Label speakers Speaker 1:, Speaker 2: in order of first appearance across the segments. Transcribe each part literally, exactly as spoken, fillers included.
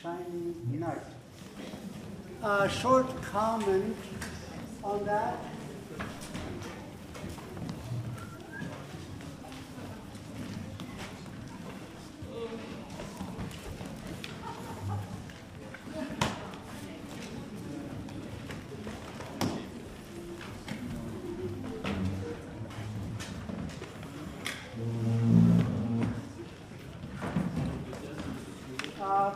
Speaker 1: shiny night. A short comment on that. Uh,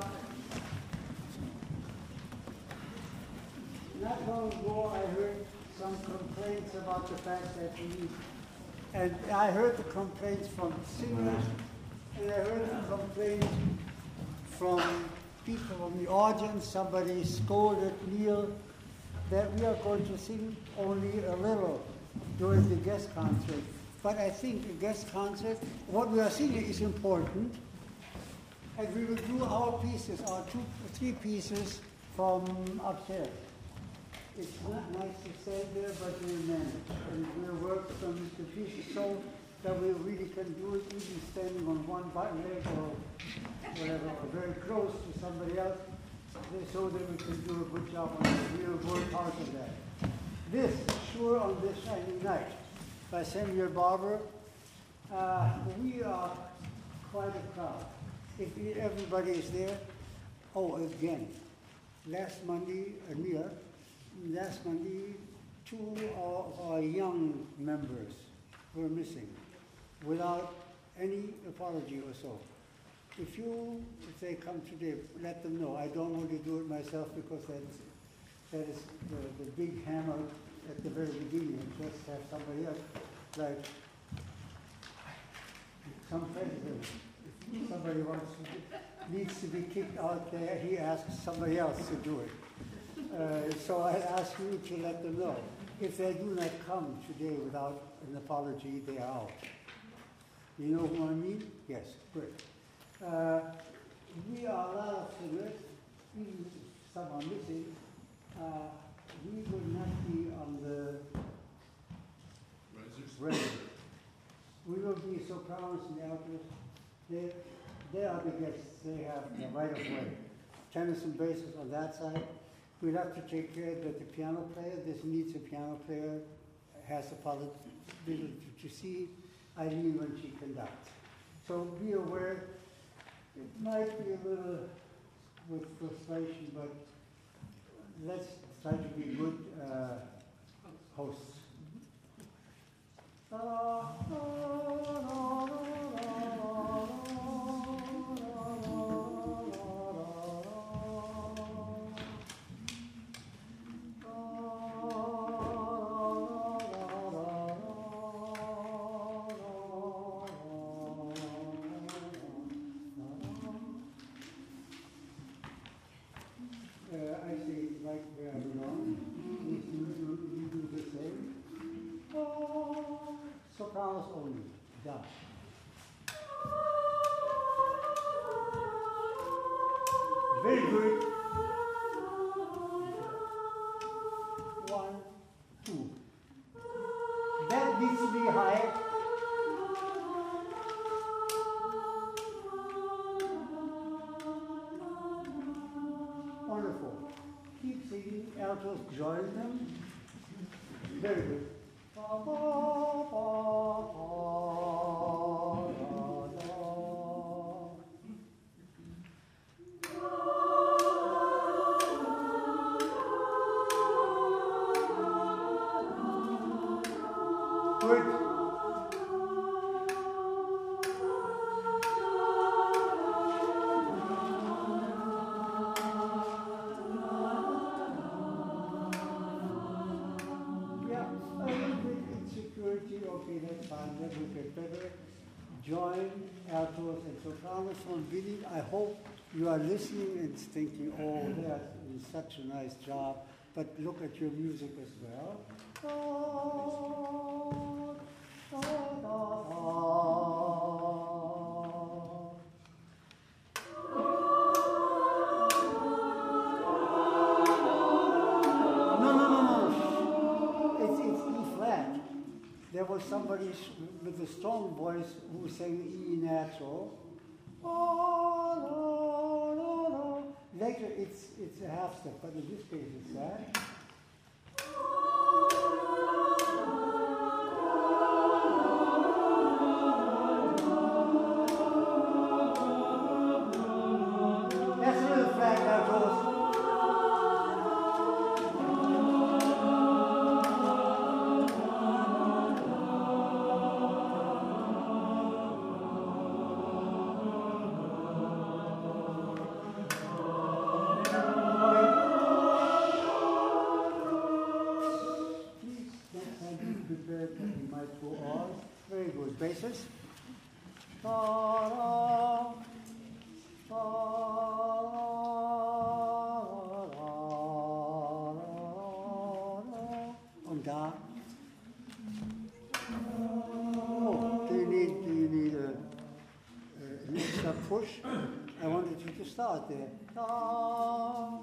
Speaker 1: not long ago, I heard some complaints about the fact that we, and I heard the complaints from singers, and I heard the complaints from people from the audience. Somebody scolded Neil that we are going to sing only a little during the guest concert. But I think a guest concert, what we are singing is important. And we will do our pieces, our two, three pieces from upstairs. It's not nice to say there, but we manage. And we'll work on the pieces so that we really can do it even standing on one leg or whatever, or very close to somebody else, so that we can do a good job on it. We'll work hard on that. This, Sure on This Shiny Night, by Samuel Barber. Uh, we are quite a crowd. If everybody is there, oh, again, last Monday, Amir, last Monday, two of our young members were missing without any apology or so. If you, if they come today, let them know. I don't want to do it myself because that's, that is the, the big hammer at the very beginning, and just have somebody else, like some president. If somebody wants to, needs to be kicked out there, he asks somebody else to do it. Uh, so I ask you to let them know. If they do not come today without an apology, they are out. You know who I mean? Yes, good. Uh, we are a lot of singers, even some are missing. Uh, we will not be on the record. We will be sopranos and altos. They, they are the guests. They have the right of way. Tenors and basses on that side. We'll have to take care that the piano player, this needs a piano player, has the possibility to see Eileen when she conducts. So be aware, it might be a little with frustration, but let's try to be good uh, hosts. Sopranos only. Done. Very good. One, two. That needs to be high. Wonderful. Keep singing. Altos join them. Very good. Good. Okay, that's fine, that will get better. Join altos and sopranos from Billy. I hope you are listening and thinking, oh, that's such a nice job, but look at your music as well. Da, da, da, da. There was somebody with a strong voice who sang E natural. They major, it's, it's a half step, but in this case it's that. That's a little flag that goes. That we might go on. Very good. Basses. On da. Oh, do you need do you need a, a, an extra push? I wanted you to start there. Da.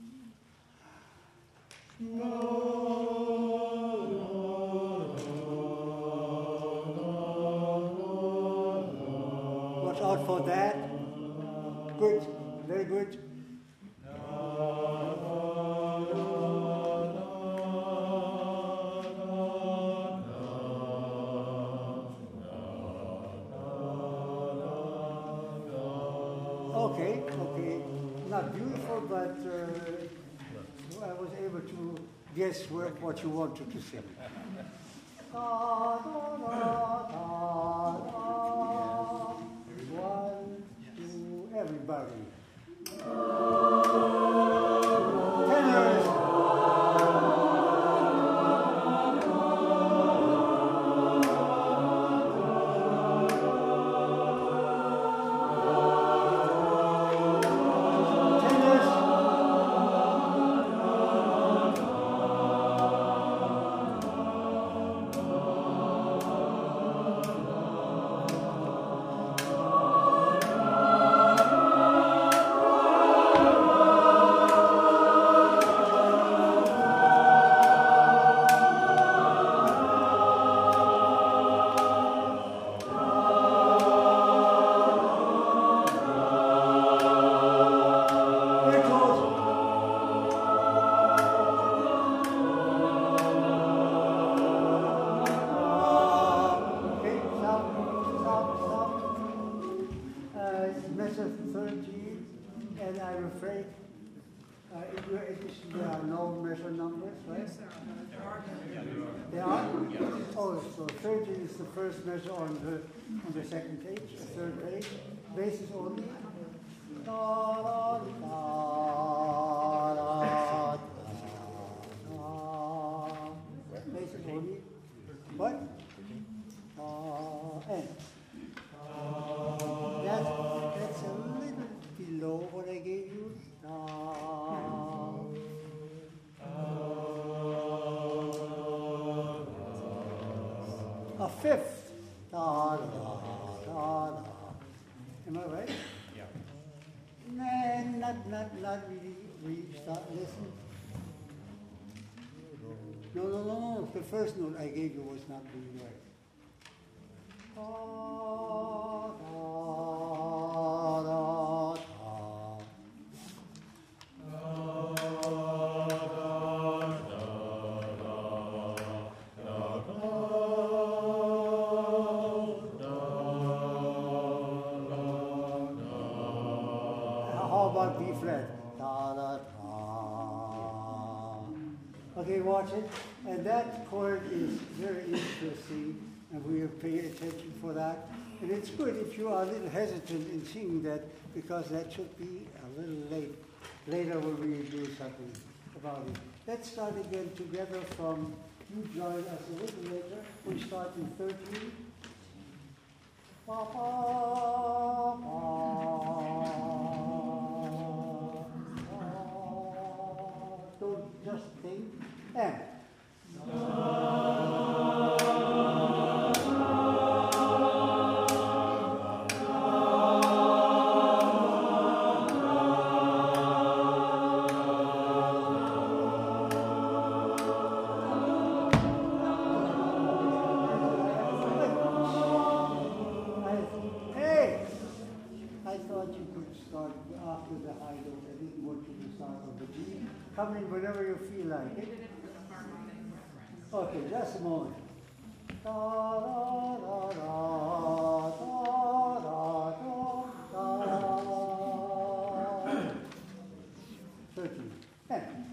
Speaker 1: Watch out for that. Good, very good. Okay, okay. Not beautiful, but uh, I was able to guess what, what you wanted to sing. Da, da, da, da, da. One, two, everybody. Tenors. First measure on the on the second page, the third page, bases only. Da, da, da, da, da, bases only. What? Uh, and that, that's a little below what I gave you. Uh, a fifth. Da, da, da, da. Am I right?
Speaker 2: Yeah.
Speaker 1: Nah, not, not, not really. We start listening. No, no, no, no. The first note I gave you was not really right. Da, da, da, da. B flat. Da, da, da. Okay, watch it. And that chord is very interesting, and we'll pay attention for that. And it's good if you are a little hesitant in singing that, because that should be a little late. Later when we do something about it. Let's start again together from, you join us a little later. We start in thirteen. Pa, pa, pa. Don't just think. And. Hey! I thought you could start after the high note. I didn't want you come in whenever you feel like it. Okay, just a moment. Da, da, da, da, da, da, da, da. thirteen. And.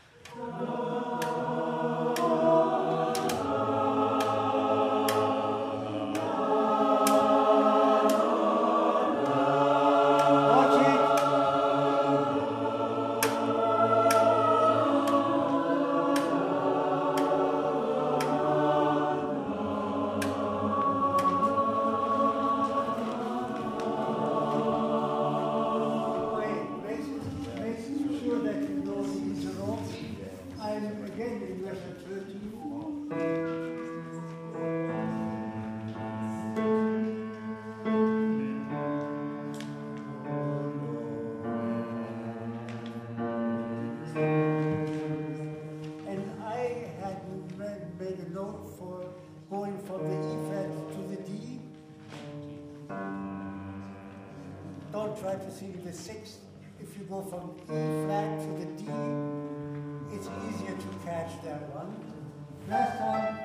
Speaker 1: Try to sing the sixth. If you go from E flat to the D, it's easier to catch that one. Last time,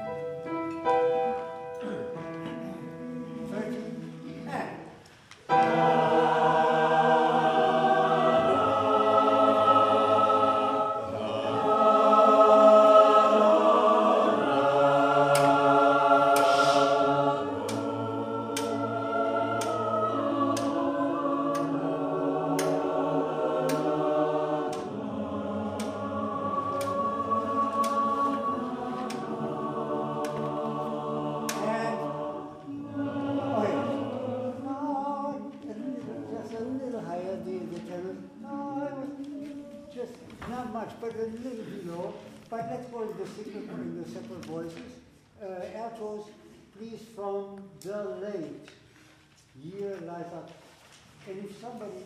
Speaker 1: thirty, and. But a little below. But let's go in the separate, in the separate voices. Uh, altos, please, from the late year lies up. And if somebody,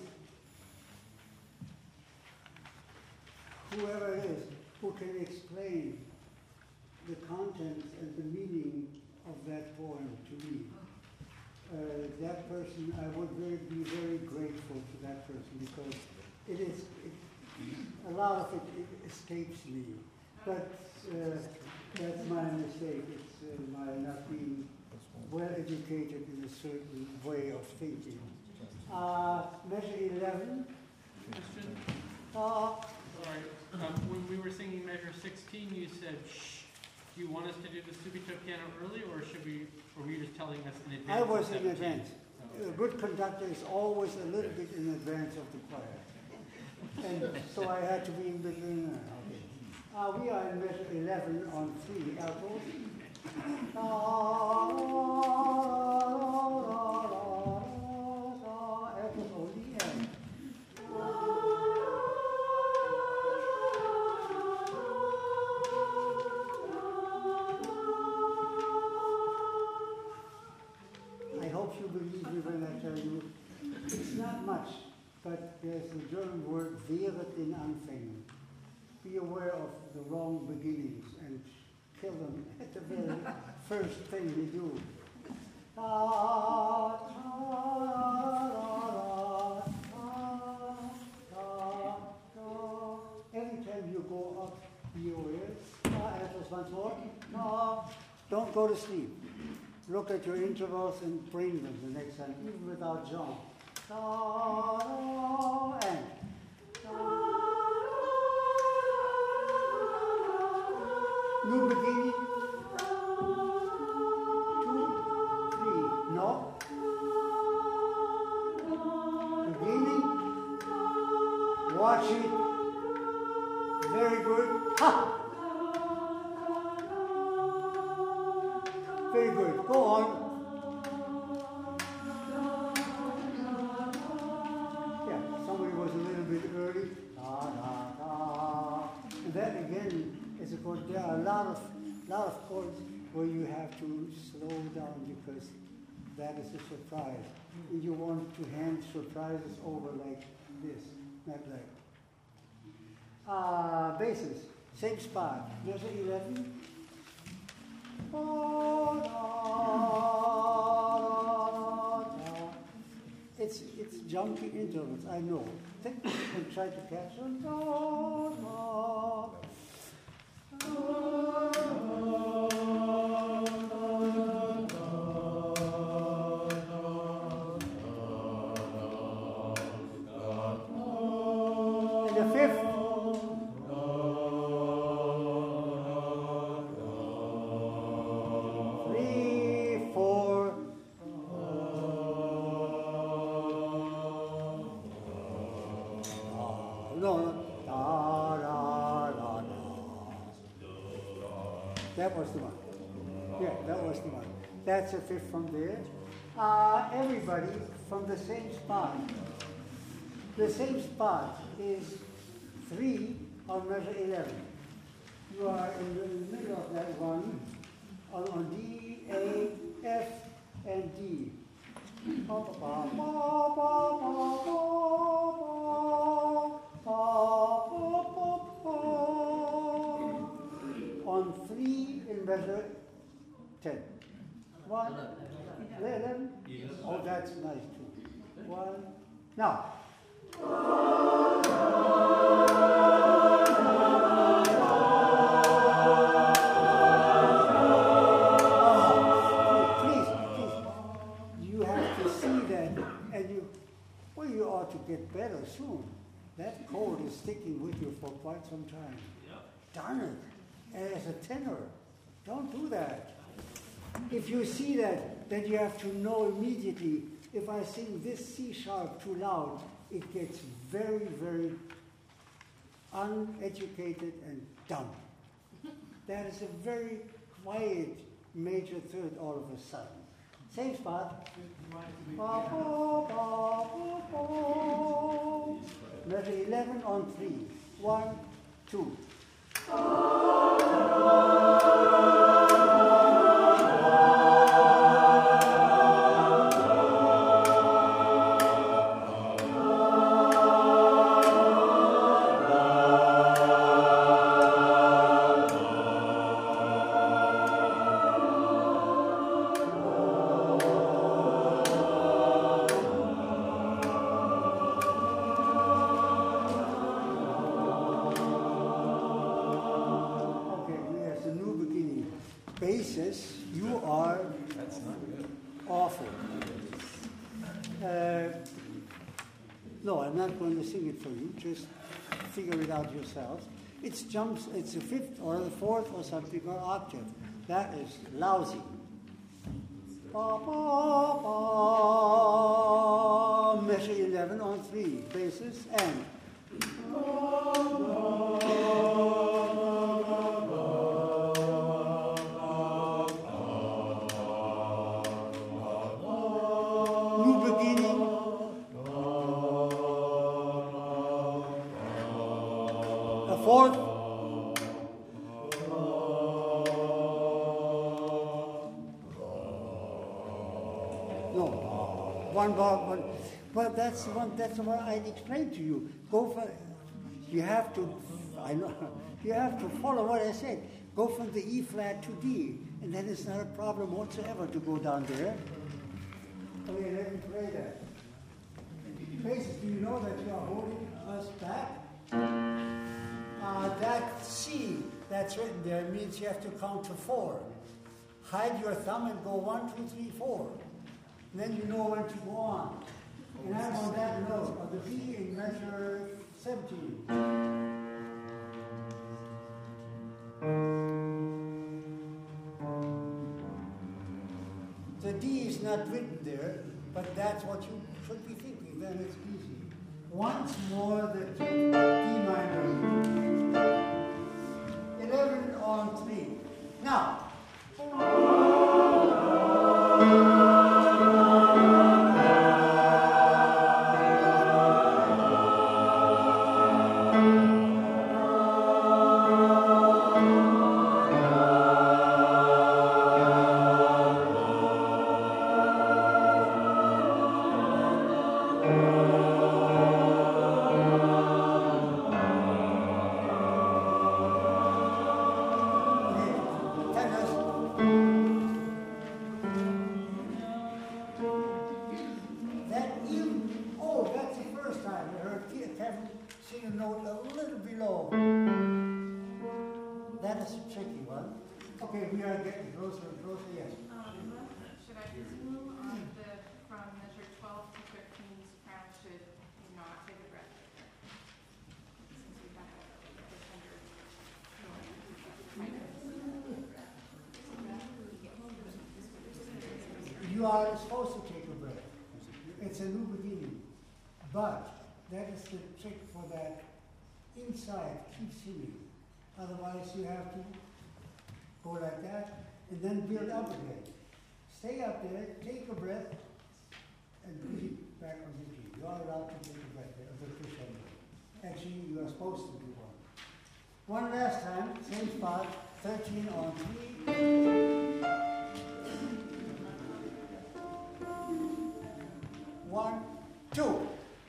Speaker 1: whoever it is, who can explain the contents and the meaning of that poem to me, uh, that person, I would very, be very grateful to that person, because it is. It, A lot of it, it escapes me, but uh, that's my mistake. It's uh, my not being well educated in a certain way of thinking. Uh, measure eleven.
Speaker 2: Christian?
Speaker 1: Uh,
Speaker 2: Sorry. Um, when we were singing measure sixteen, you said, shh. Do you want us to do the subito piano early, or should we, or were you just telling us in advance?
Speaker 1: I was in
Speaker 2: seventeen?
Speaker 1: advance.
Speaker 2: Oh, okay.
Speaker 1: A good conductor is always a little bit in advance of the choir. And so I had to be in between. Okay. Uh, we are in measure eleven on three altos. Altos only and. I hope you believe me when I tell you it's not much. But there's the German word wehret den Anfängen. Be aware of the wrong beginnings and kill them at the very first thing you do. Da, da, da, da, da. Every time you go up, be aware. Da, altos once more. Da. Don't go to sleep. Look at your intervals and bring them the next time, even without John. Da, da, and da. New beginning. Two, three. No. Beginning. Watch it. Very good. Ha! Very good. Go on. That again is a chord. There are a lot of lot of chords where you have to slow down because that is a surprise. And you want to hand surprises over like this, not like. Uh, basses, same spot. Measure eleven. It's it's it's jumping intervals. I know. Think and try to catch them. Da, da. And the fifth. Three, four. No, no. Da, da, da, da. That was the one. Yeah, that was the one. That's a fifth from there. Uh, everybody from the same spot. The same spot is three on measure eleven. You are in the, in the middle of that one on, on D, A, F, and D. Ba, ba, ba, ba, ba, ba, ba, ba, ba, ba. On three in measure ten. One, eleven. Oh, that's nice too. One. Now. Oh, please, please. You have to see that, and you, well, you ought to get better soon. That code is sticking with you for quite some time. Darn it. And as a tenor, don't do that. If you see that, then you have to know immediately, if I sing this C sharp too loud, it gets very, very uneducated and dumb. That is a very quiet major third all of a sudden. Same spot. Ba, ba, ba, ba, ba. Measure eleven on three. One, two. Basis, you are awful. Uh, no, I'm not going to sing it for you. Just figure it out yourselves. It's jumps. It's a fifth or the fourth or something or octave. That is lousy. Ba, ba, ba. Measure eleven on three basis and. Fourth. No. One bar, one. Well, that's the one. That's the one I explained to you. Go for. You have to. I know. You have to follow what I said. Go from the E flat to D, and then it's not a problem whatsoever to go down there. Okay, let me play that. Basis, do you know that you are holding us back? Uh, that C that's written there means you have to count to four. Hide your thumb and go one, two, three, four. And then you know when to go on. And I'm on that note of the B in measure seventeen. The D is not written there, but that's what you should be thinking. Then it's easy. Once more the D minor. eleven on three. Now. see the note a little below. That is a tricky one. Okay, we are getting closer and closer, yes.
Speaker 3: Um, should I presume on the, from measure twelve to thirteen, soprano should not take a breath? Since we have just under,
Speaker 1: You are supposed to take a breath. It's a new beginning. But that is the trick for that inside, keep singing. Otherwise you have to go like that and then build up again. Stay up there, take a breath, and put it back on the key. You are allowed to take a breath there, the crescendo. Actually, you are supposed to do one. One last time, same spot, thirteen on three. One, two.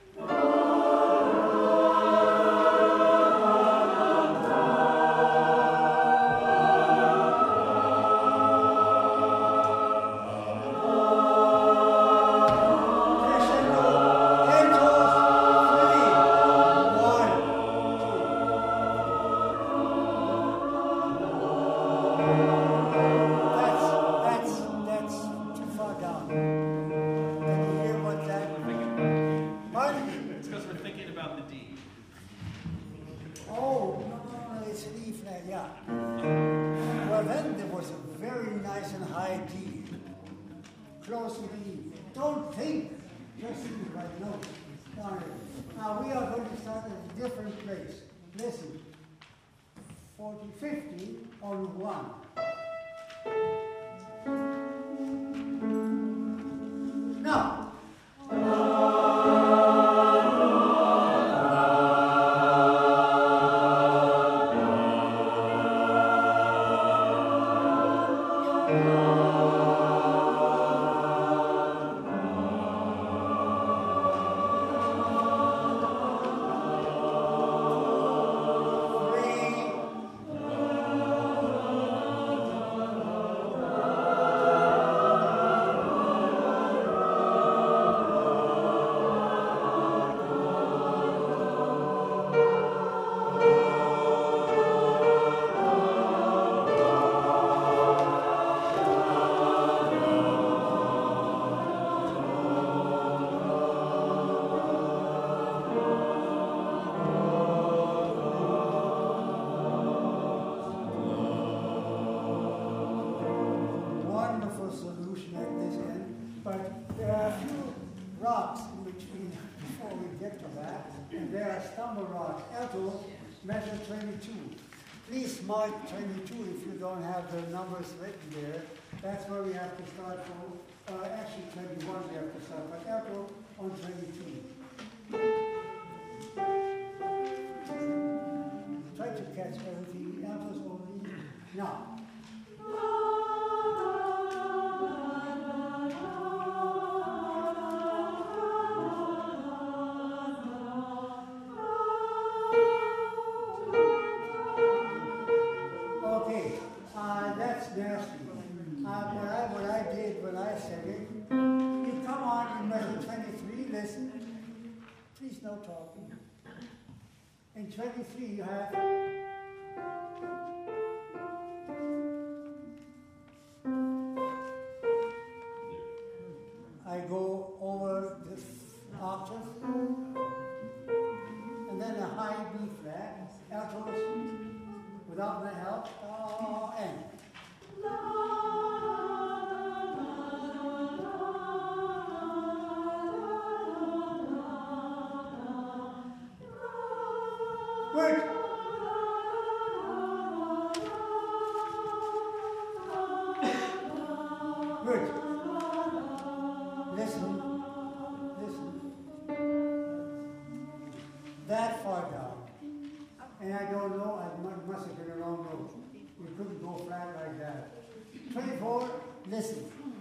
Speaker 1: Close to the E. Don't think, just see the right note. Now we are going to start at a different place. Listen. forty, fifty on one. Now. Measure twenty-two. Please mark twenty-two if you don't have the numbers written there. That's where we have to start from. Uh, actually, twenty-one we have to start, but alto on twenty-two. Try to catch everything. Altos only. Now. Nasty. Uh, what, I, what I did when I said it, you come on in measure twenty-three, listen. Please no talking. In twenty-three you have I go over this octave and then a high B flat, altos without my help, uh, and Good. Good. Listen. Listen. That far down. And I don't know, I must have been a wrong note. You couldn't go flat like that. twenty-four, listen.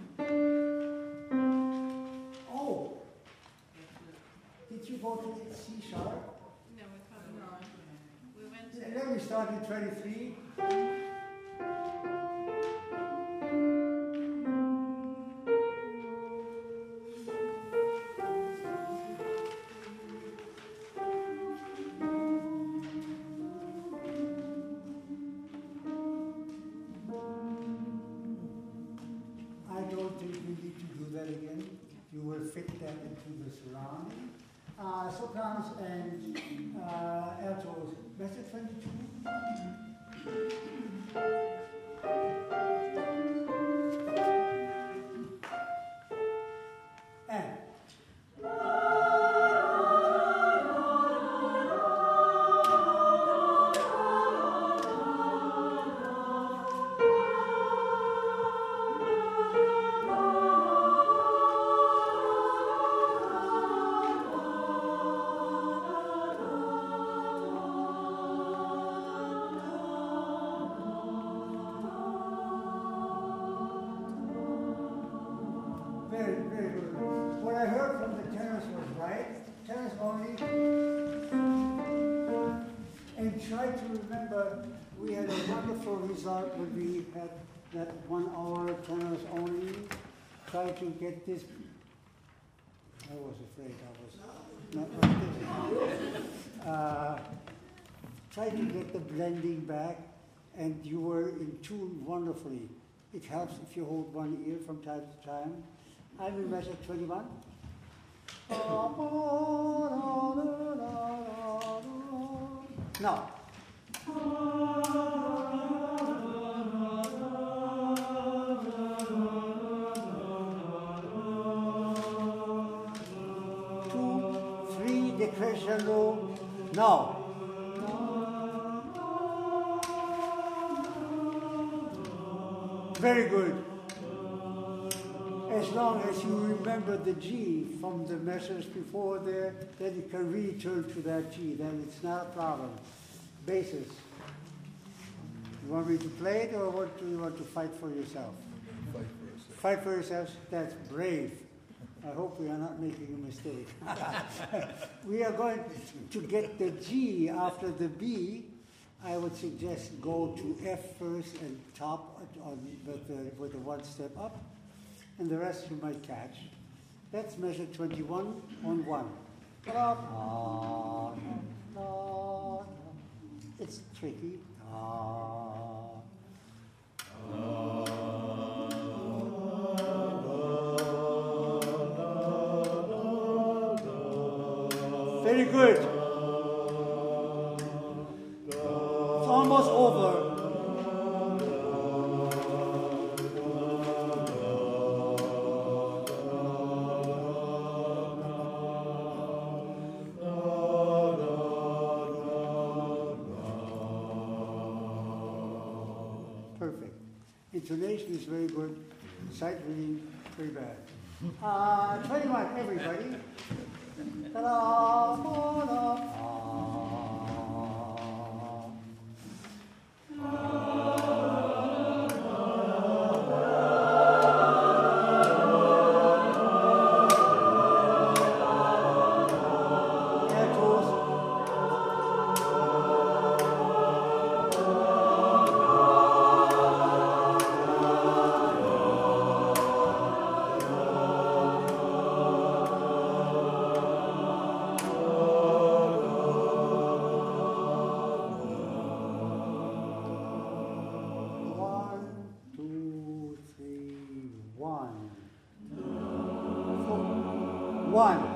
Speaker 1: Oh. Did you go to the C sharp?
Speaker 3: no, we probably not. We went to.
Speaker 1: Let me start in twenty-three. into the surrounding. Uh, sopranos and uh, altos, measure twenty-two. And very, very good. What I heard from the tenors was right. Tenors only. And try to remember, we had a wonderful result when we had that one hour tenors only. Try to get this. I was afraid I was not like this. Uh, try to get the blending back, and you were in tune wonderfully. It helps if you hold one ear from time to time. I will measure twenty-one. Now. Two, three, decrescendo. Now. Very good. As long as you remember the G from the measures before there, then you can return to that G. Then it's not a problem. Basses. You want me to play it, or what do you want to fight for yourself?
Speaker 4: Fight for yourself.
Speaker 1: Fight for yourself? That's brave. I hope we are not making a mistake. We are going to get the G after the B. I would suggest go to F first and top on, with, the, with the one step up. And the rest you might catch. Let's measure twenty-one on one. It's tricky. Very good. It's almost over. Intonation is very good. Sight reading, very bad. Uh, twenty-one, everybody. Ta-da, ta-da. One.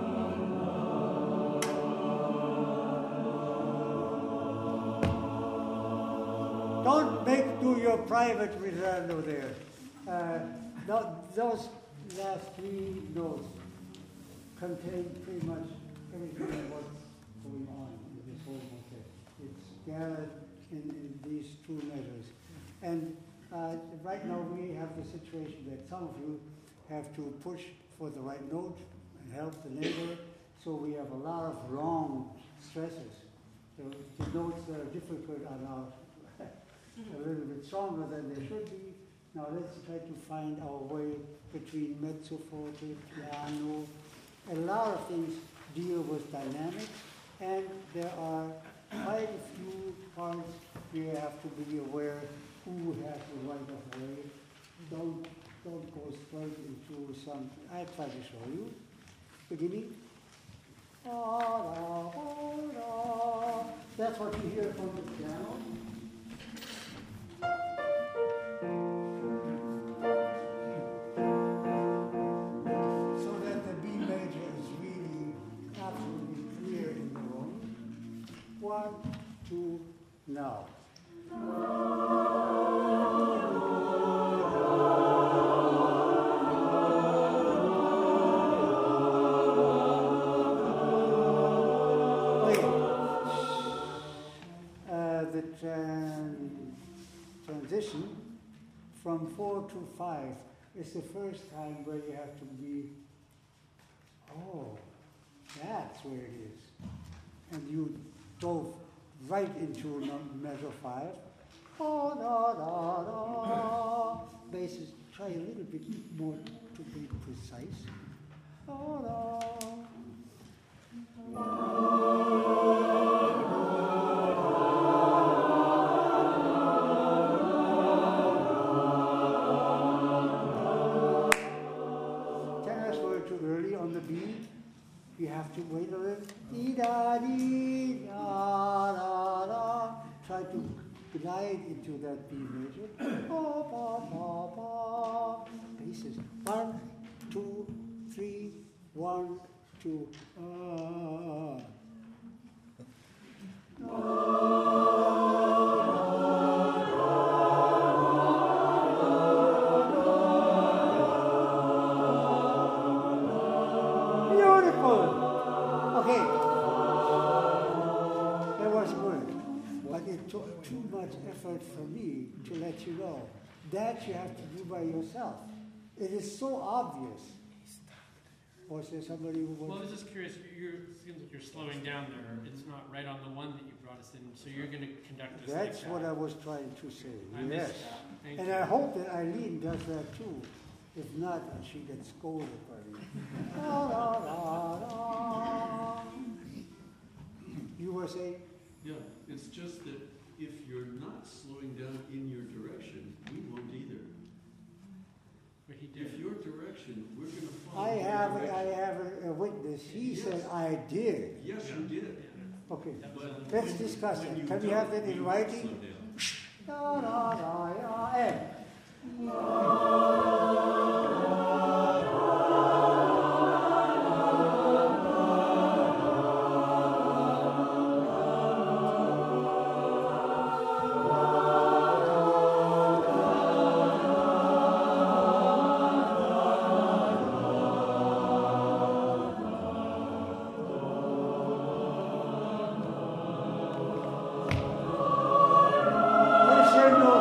Speaker 1: Don't make do your private risalto there. Uh, th- those last three notes contain pretty much everything of what's going on in this whole motet. It's gathered in, in these two measures. And uh, right now we have the situation that some of you have to push for the right note and help the neighbor. So we have a lot of wrong stresses. The, the notes that are difficult are now a little bit stronger than they should be. Now let's try to find our way between mezzo forte, piano. A lot of things deal with dynamics, and there are quite a few parts you have to be aware who has the right of way. Don't don't go straight into some. I'll try to show you. Beginning. That's what you hear from the piano. So that the B major one, two, now. Uh, the tran- transition from four to five is the first time where you have to be, oh, that's where it is. And you dove right into num- measure five. Oh, da, da, da. Basses, try a little bit more to be precise. Oh, da. Tenors were too early on the B. You have to wait a little. Dee da dee da da da. Try to glide into that B major. Ba ba ba ba. Basses. One, two, three. One, two. Ah. Beautiful. Okay. That was good. But it took too much effort for me to let you know. That you have to do by yourself. It is so obvious. Was there somebody who
Speaker 2: Well, I
Speaker 1: was...
Speaker 2: was just curious, you're, it seems like you're slowing down there. It's not right on the one that you brought us in, so you're going to conduct us like
Speaker 1: That's
Speaker 2: that.
Speaker 1: what I was trying to say.
Speaker 2: I
Speaker 1: Yes.
Speaker 2: missed that. Thank
Speaker 1: And
Speaker 2: you.
Speaker 1: I hope that Eileen does that too. If not, she gets scolded by me. Da, da, da, da. You were saying?
Speaker 4: Yeah, it's just that if you're not slowing down in your direction, we won't either.
Speaker 2: But he
Speaker 4: If
Speaker 2: did.
Speaker 4: your direction, we're going to follow
Speaker 1: I
Speaker 4: your
Speaker 1: have,
Speaker 4: direction.
Speaker 1: I have a, a witness. He
Speaker 4: Yes.
Speaker 1: said I did.
Speaker 4: Yes, you did.
Speaker 1: Okay.
Speaker 2: That was
Speaker 4: But
Speaker 2: on-
Speaker 1: Let's
Speaker 4: when-
Speaker 1: discuss
Speaker 4: when
Speaker 1: it.
Speaker 4: you
Speaker 1: Can we have
Speaker 4: don't,
Speaker 1: that in
Speaker 4: we won't
Speaker 1: writing?
Speaker 4: slow down.
Speaker 1: Da, da, da, da, and. Crescendo.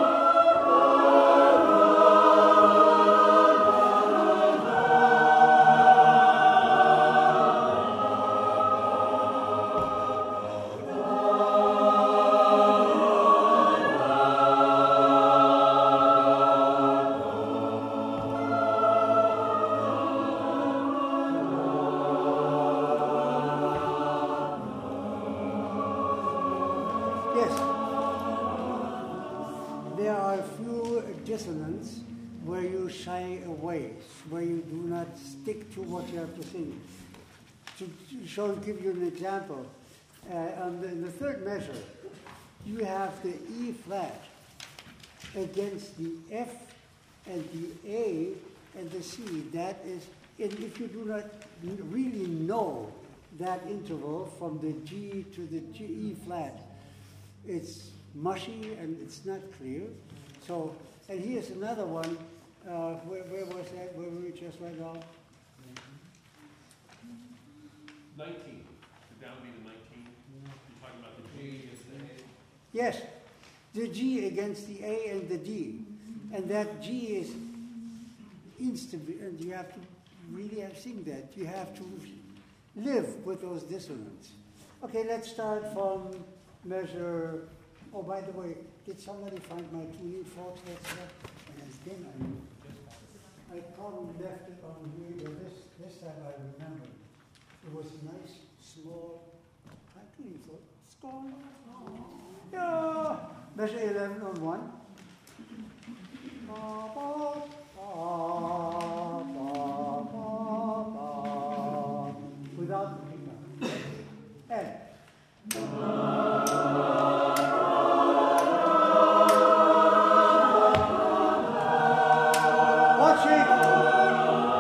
Speaker 1: Yes. There are a few dissonants where you shy away, where you do not stick to what you have to sing. To to show, give you an example, uh, on the, in the third measure, you have the E flat against the F and the A and the C. That is, and if you do not really know that interval from the G to the G, E flat, it's mushy and it's not clear. So, and here's another one. Uh, where, where was that? Where we just went off?
Speaker 5: Nineteen, the down be the nineteen, you're talking about the G against the A.
Speaker 1: Yes, the G against the A and the D, and that G is instable, and you have to really have sing that. You have to live with those dissonants. Okay, let's start from measure. Oh, by the way, did somebody find my tuning forks? That's what. And then I, I probably left it on here. But this this time I remember. It was a nice small tuning fork. Score. Yeah. Measure eleven on one. Ba, ba, ba, ba, ba, ba. Without the pickup. And.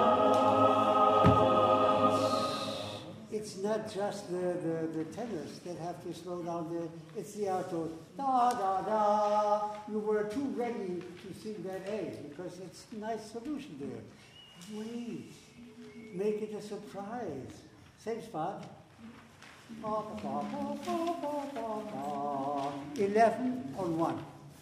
Speaker 1: Watching. It's not just the, the, the tenors that have to slow down there. It's the alto. Da, da, da. You were too ready to sing that A because it's a nice solution there. Wait. Make it a surprise. Same spot. Ba, ba, ba, ba, ba, ba, ba. eleven on one.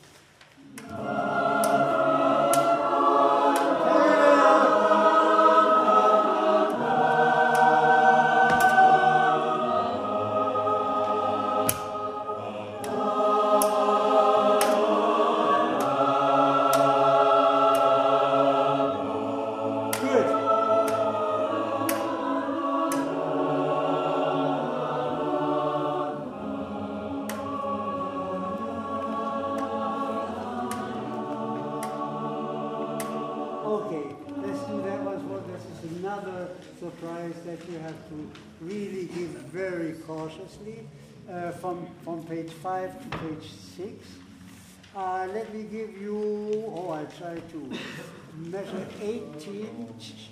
Speaker 1: Okay, let's do that once more. This is another surprise that you have to really give very cautiously uh, from, from page five to page six. Uh, let me give you, oh, I try to measure eighteen.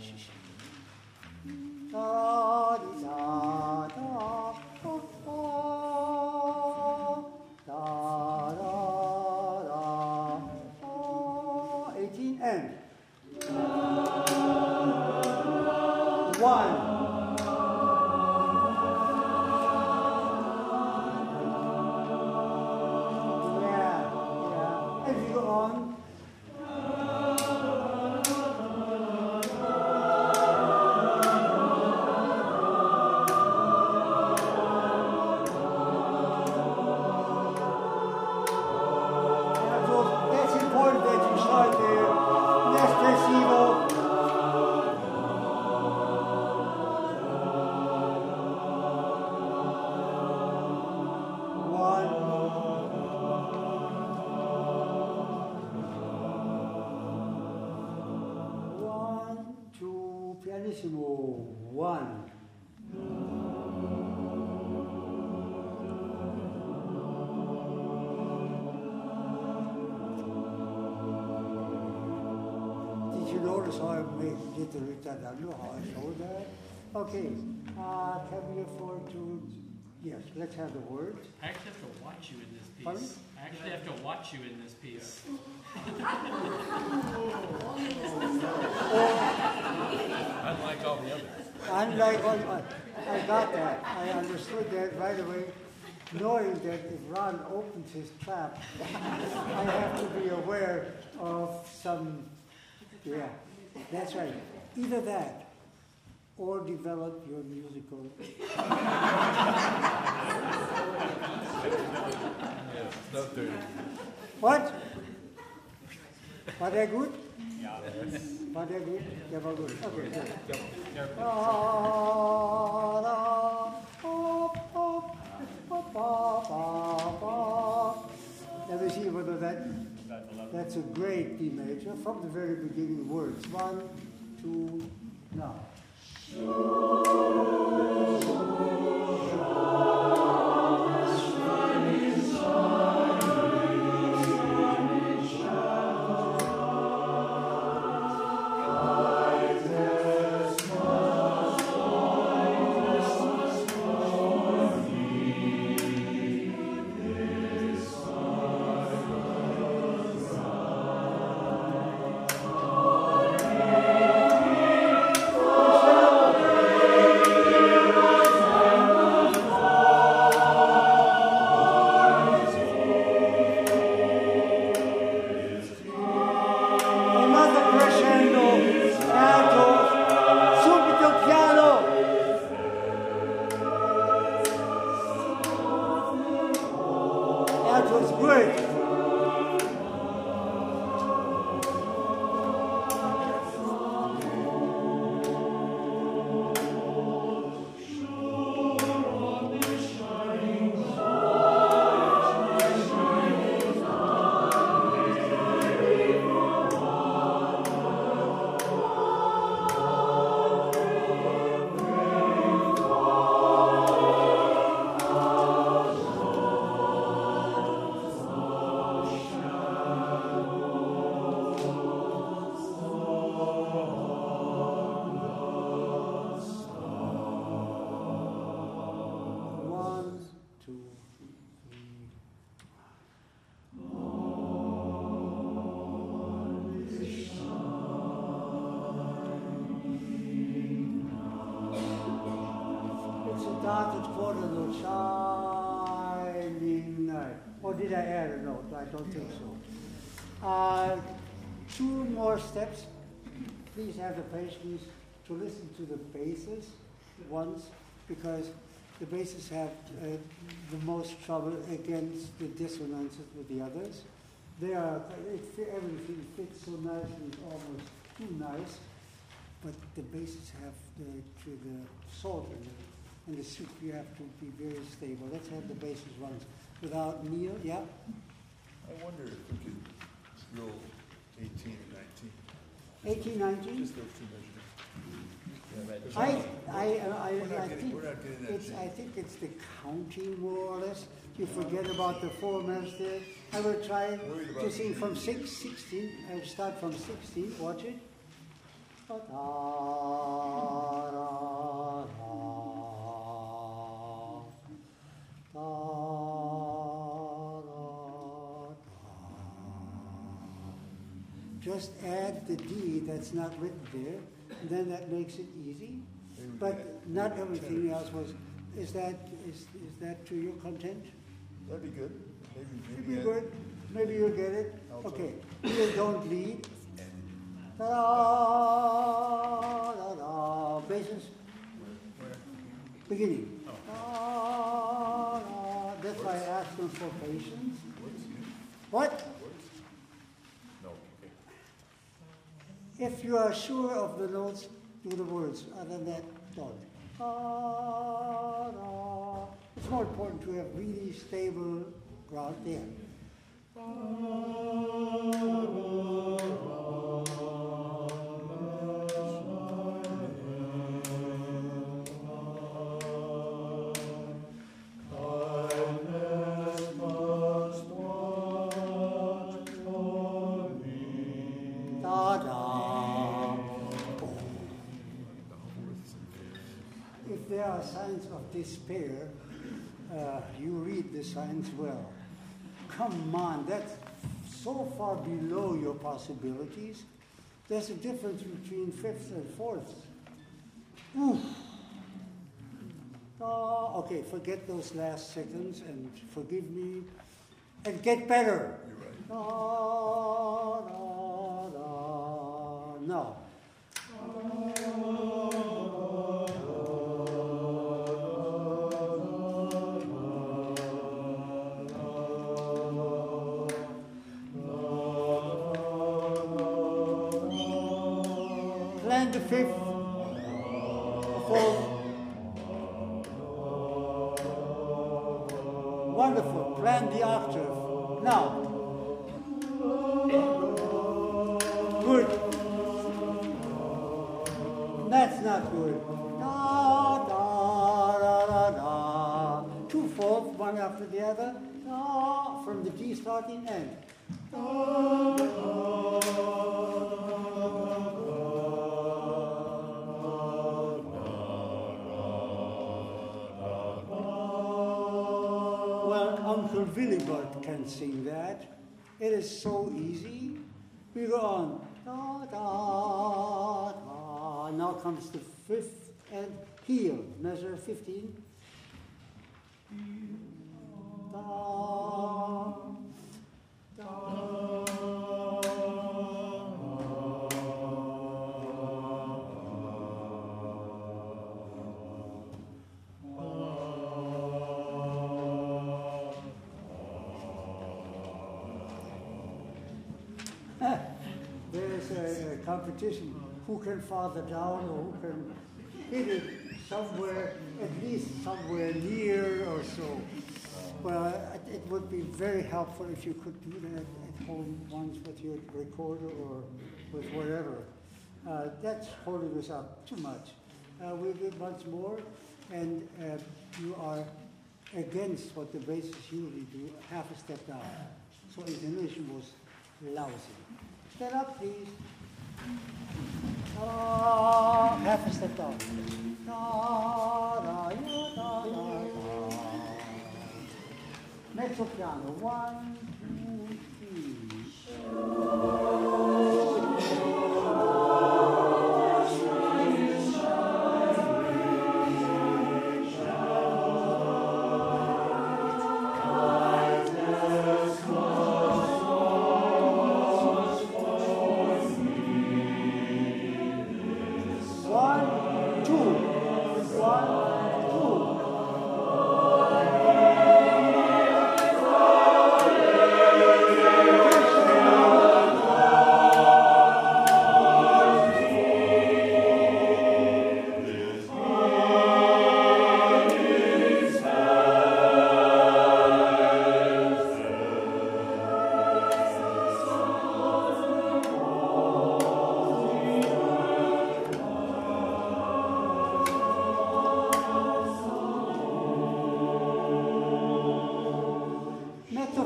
Speaker 1: Da, di, da, da, da, da, da, da, da, eighteen and one. Yeah, yeah. As you go on. Yeah, so that's important that you start there. Espressivo. One. One, two, pianissimo. One. Did you notice how I made did the ritardando, how I showed that? Okay, uh, can we afford to, yes, let's have the words.
Speaker 2: I actually have to watch you in this
Speaker 1: Pardon?
Speaker 2: piece. I actually have to watch you in this piece.
Speaker 5: Unlike all the others.
Speaker 1: Unlike what, I I got that, I understood that right away, knowing that if Ron opens his trap, I have to be aware of some, yeah, that's right. Either that, or develop your musical.
Speaker 5: Yes, no thirty.
Speaker 1: What? War der gut? Ja. War der gut? Der war gut. Okay, good. Da, da, ba, ba, ba, ba, ba, ba. Let me see whether that, that's a great D major from the very beginning words. One, two, now. Another crescendo, alto, subito piano. Alto is great. Or did I add a note? I don't think so. Uh, two more steps. Please have the patience to listen to the basses once, because the basses have uh, the most trouble against the dissonances with the others. They are, it, everything fits so nicely, it's almost too nice, but the basses have the, to the salt in it, and the soup you have to be very stable. Let's have the basses once. Without Neil, yeah?
Speaker 6: I wonder if we could drill eighteen and nineteen.
Speaker 1: eighteen, nineteen?
Speaker 6: Just those two measures. Yeah,
Speaker 1: I, I, I,
Speaker 6: We're not
Speaker 1: I
Speaker 6: getting-
Speaker 1: think
Speaker 6: we're not getting that
Speaker 1: it's,
Speaker 6: shape.
Speaker 1: I think it's the counting more or less. You forget about the four measures there. I will try
Speaker 6: Worried about
Speaker 1: to sing
Speaker 6: the-
Speaker 1: from six, sixteen. I will start from sixteen. Watch it. Da, da, da, da, da, da. Just add the D that's not written there, and then that makes it easy.
Speaker 6: Maybe we
Speaker 1: But
Speaker 6: could add-
Speaker 1: not
Speaker 6: maybe
Speaker 1: everything
Speaker 6: tenors.
Speaker 1: else was. Is that is is that to your content?
Speaker 6: That'd be good. Maybe,
Speaker 1: Should
Speaker 6: maybe
Speaker 1: be
Speaker 6: add-
Speaker 1: good. Maybe you'll get it.
Speaker 6: Alto.
Speaker 1: Okay. You don't lead. Da da da. Basses. Beginning. Da, da. That's why I asked them for patience. What?
Speaker 6: No, okay.
Speaker 1: If you are sure of the notes, do the words. Other than that, don't. Da, da. It's more important to have really stable ground there. Da, da. If there are signs of despair, uh, you read the signs well. Come on, that's so far below your possibilities. There's a difference between fifths and fourths. Oof. Oh, okay, forget those last seconds and forgive me and get better.
Speaker 6: You're right.
Speaker 1: Da, da, da. No. Plan the fifth, the fourth. Wonderful. Plan the octave. Now. Good. That's not good. Da, da, da, da, da. Two fourths, one after the other. Da, from the G starting end. Da, da, Well, Uncle Willibert can sing that. It is so easy. We go on. Da, da, da. Now comes the fifth and heel, measure fifteen. Da, da. There's a, a competition. Who can farther down or who can hit it somewhere, at least somewhere near or so. Well, it, it would be very helpful if you could do that at home once with your recorder or with whatever. Uh, that's holding us up too much. Uh, we'll do it once more, and uh, you are against what the basses usually do, half a step down. So intonation was lousy. Stand up, please. Da, half a step down. Da, da, ya, da, da, da. Mezzo piano. One, two, three.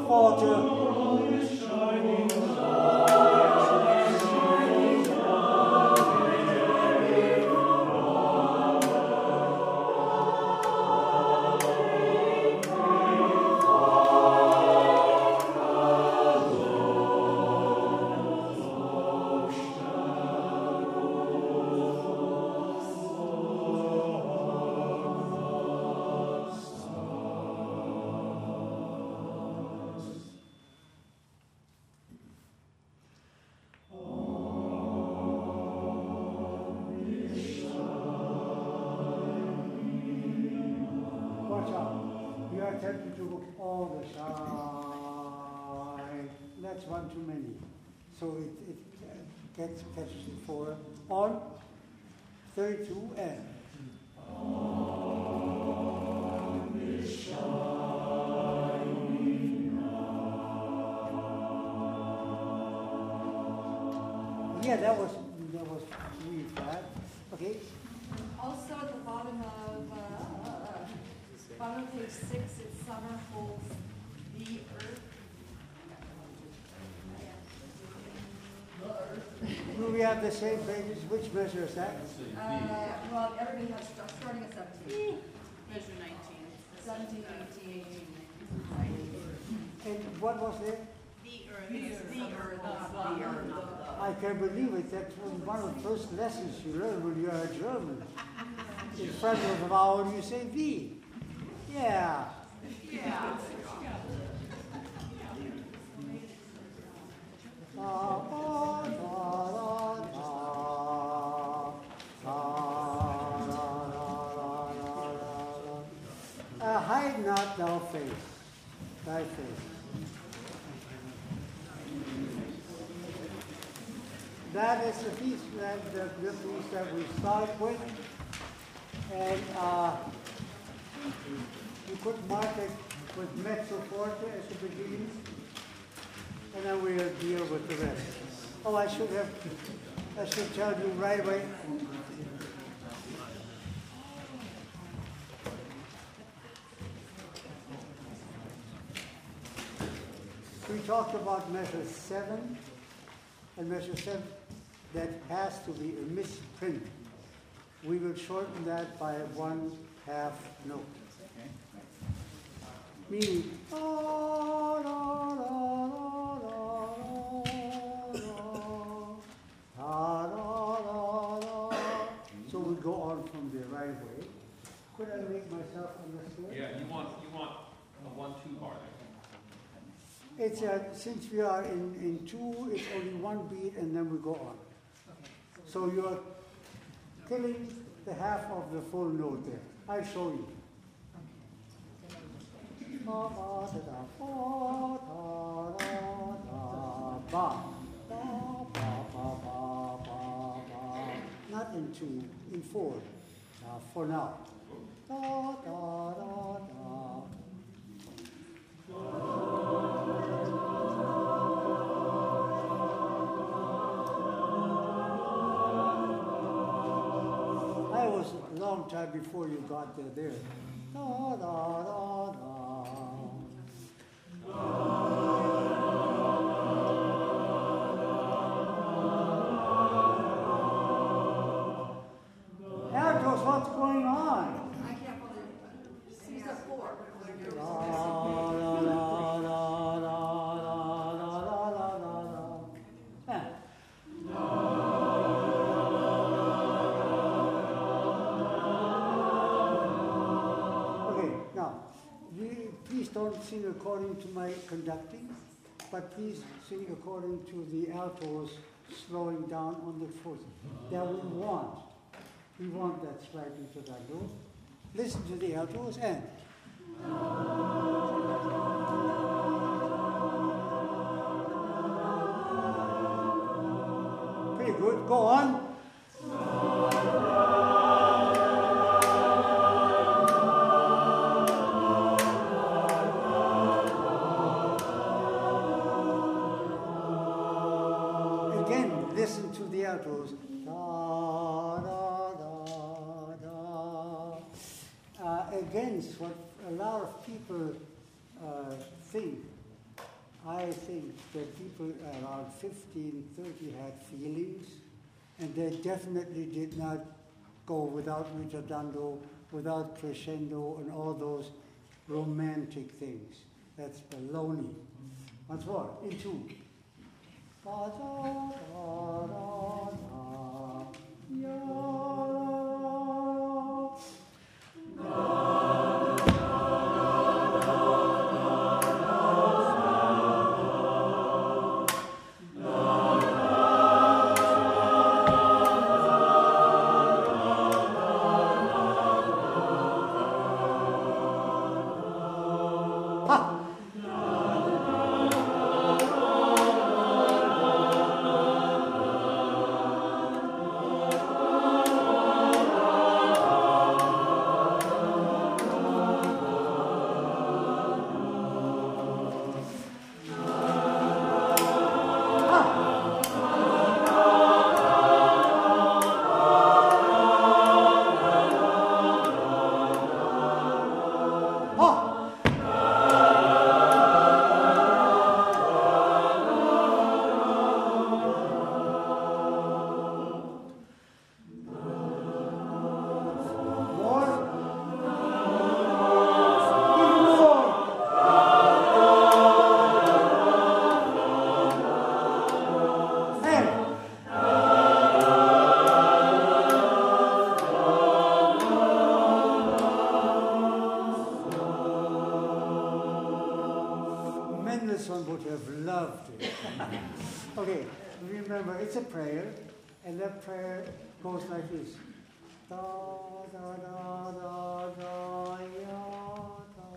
Speaker 1: falter. Watch out. You are tempted to look all the time. That's one too many. So it, it uh, gets catches it for on thirty-two and. Yeah, that was that was really flat. Okay.
Speaker 7: Also at the bottom of, uh, bottom of page six, it's summer holds the earth.
Speaker 1: Do we have the same pages? Which measure is that?
Speaker 7: Uh, well, everybody has, st- starting at seventeen.
Speaker 3: Measure nineteen.
Speaker 7: Seventeen, eighteen, eighteen,
Speaker 1: And what was there?
Speaker 3: The earth.
Speaker 7: The earth, not the earth.
Speaker 1: I can't believe it. That's one of the first lessons you learn when you are a German. In front of a vowel, you say V. Yeah.
Speaker 3: Yeah.
Speaker 1: Da, da, da, da, da, da, da, da, da. Uh, hide not thou face, thy face. That is the piece that the, the piece that we start with, and uh, you could mark it with mezzo forte at the beginning, and then we'll deal with the rest. Oh, I should have, I should tell you right away. We talked about measure seven, and measure seven that has to be a misprint. We will shorten that by one half note. Meaning, da, da, da, da, da, da, da, da. So we go on from the right way. Could I make myself understood?
Speaker 5: Yeah, you want, you want a one-two bar there.
Speaker 1: It's uh, since we are in, in two, it's only one beat and then we go on. So you're killing the half of the full note there. I'll show you. Ba, ba, da, da, ba, da, da, da, ba. Ba, ba, ba, ba, ba, ba. Not in two, in four. Uh, for now. Da, da, da, da. I was a long time before you got there. There. Da, da, da, da. Altos, what's going on?
Speaker 7: I can't believe it. She's a four.
Speaker 1: Da, da, da, da, da, da, da, da, da, da. Huh. Okay, now, we, please don't sing according to my conducting, but please sing according to the altos slowing down on the foot. That we want. We want that slight intervallo. Listen to the altos and. Pretty good. Go on. Again, listen to the altos. Da, da, da, da. Uh, against what a lot of people uh, think I think that people around fifteen, thirty had feelings, and they definitely did not go without ritardando, without crescendo, and all those romantic things. That's baloney. Once more, in two. Da, da, da, da, da, ya. Mendelssohn would have loved it. Okay, remember, it's a prayer, and that prayer goes like this. Da, da, da, da, da, ya, da.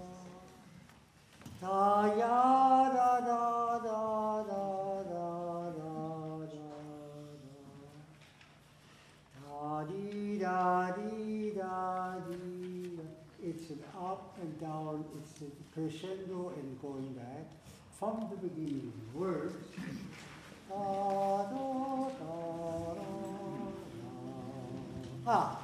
Speaker 1: Da, ya, da, da, da, da, da, da, da, da. Da, dee, da, dee, da, dee. It's an up and down, it's a crescendo and going back. From the beginning, words. Da, da, da, da, da. Ah.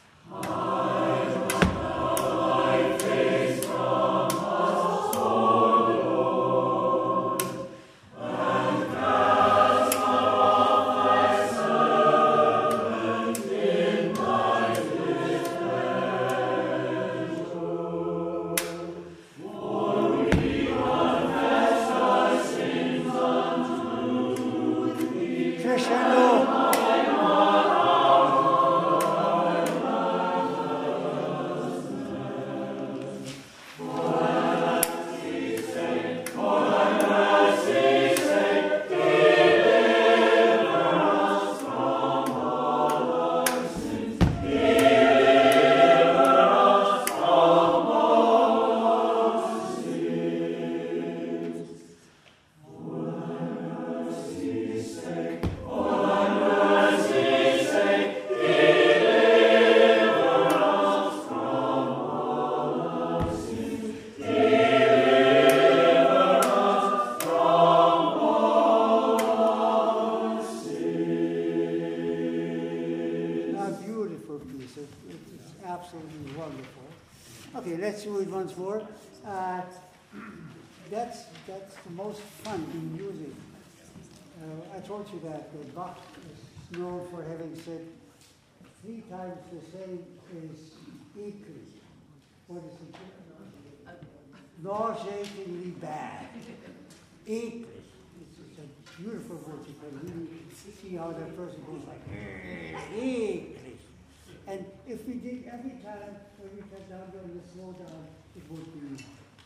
Speaker 1: Absolutely wonderful. Okay, let's do it once more. Uh, that's that's the most fun in music. Uh, I told you that uh, Bach is known for having said three times the same is equally. What is it? Nauseatingly bad. Equally. It's, it's a beautiful word. You can really see how that person goes like equally. And if we did every time when we cut down and we slow down, it would be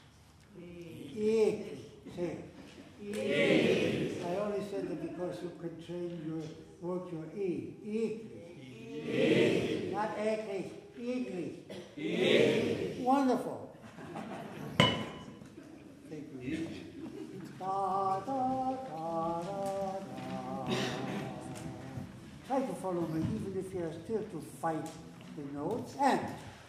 Speaker 1: equally. Say it. I only said that because you could train your work your E. Equally. Not equally. Equally. Wonderful. Thank you. Da, da, da, da, da. Try to follow me, even if you are still to fight the notes. And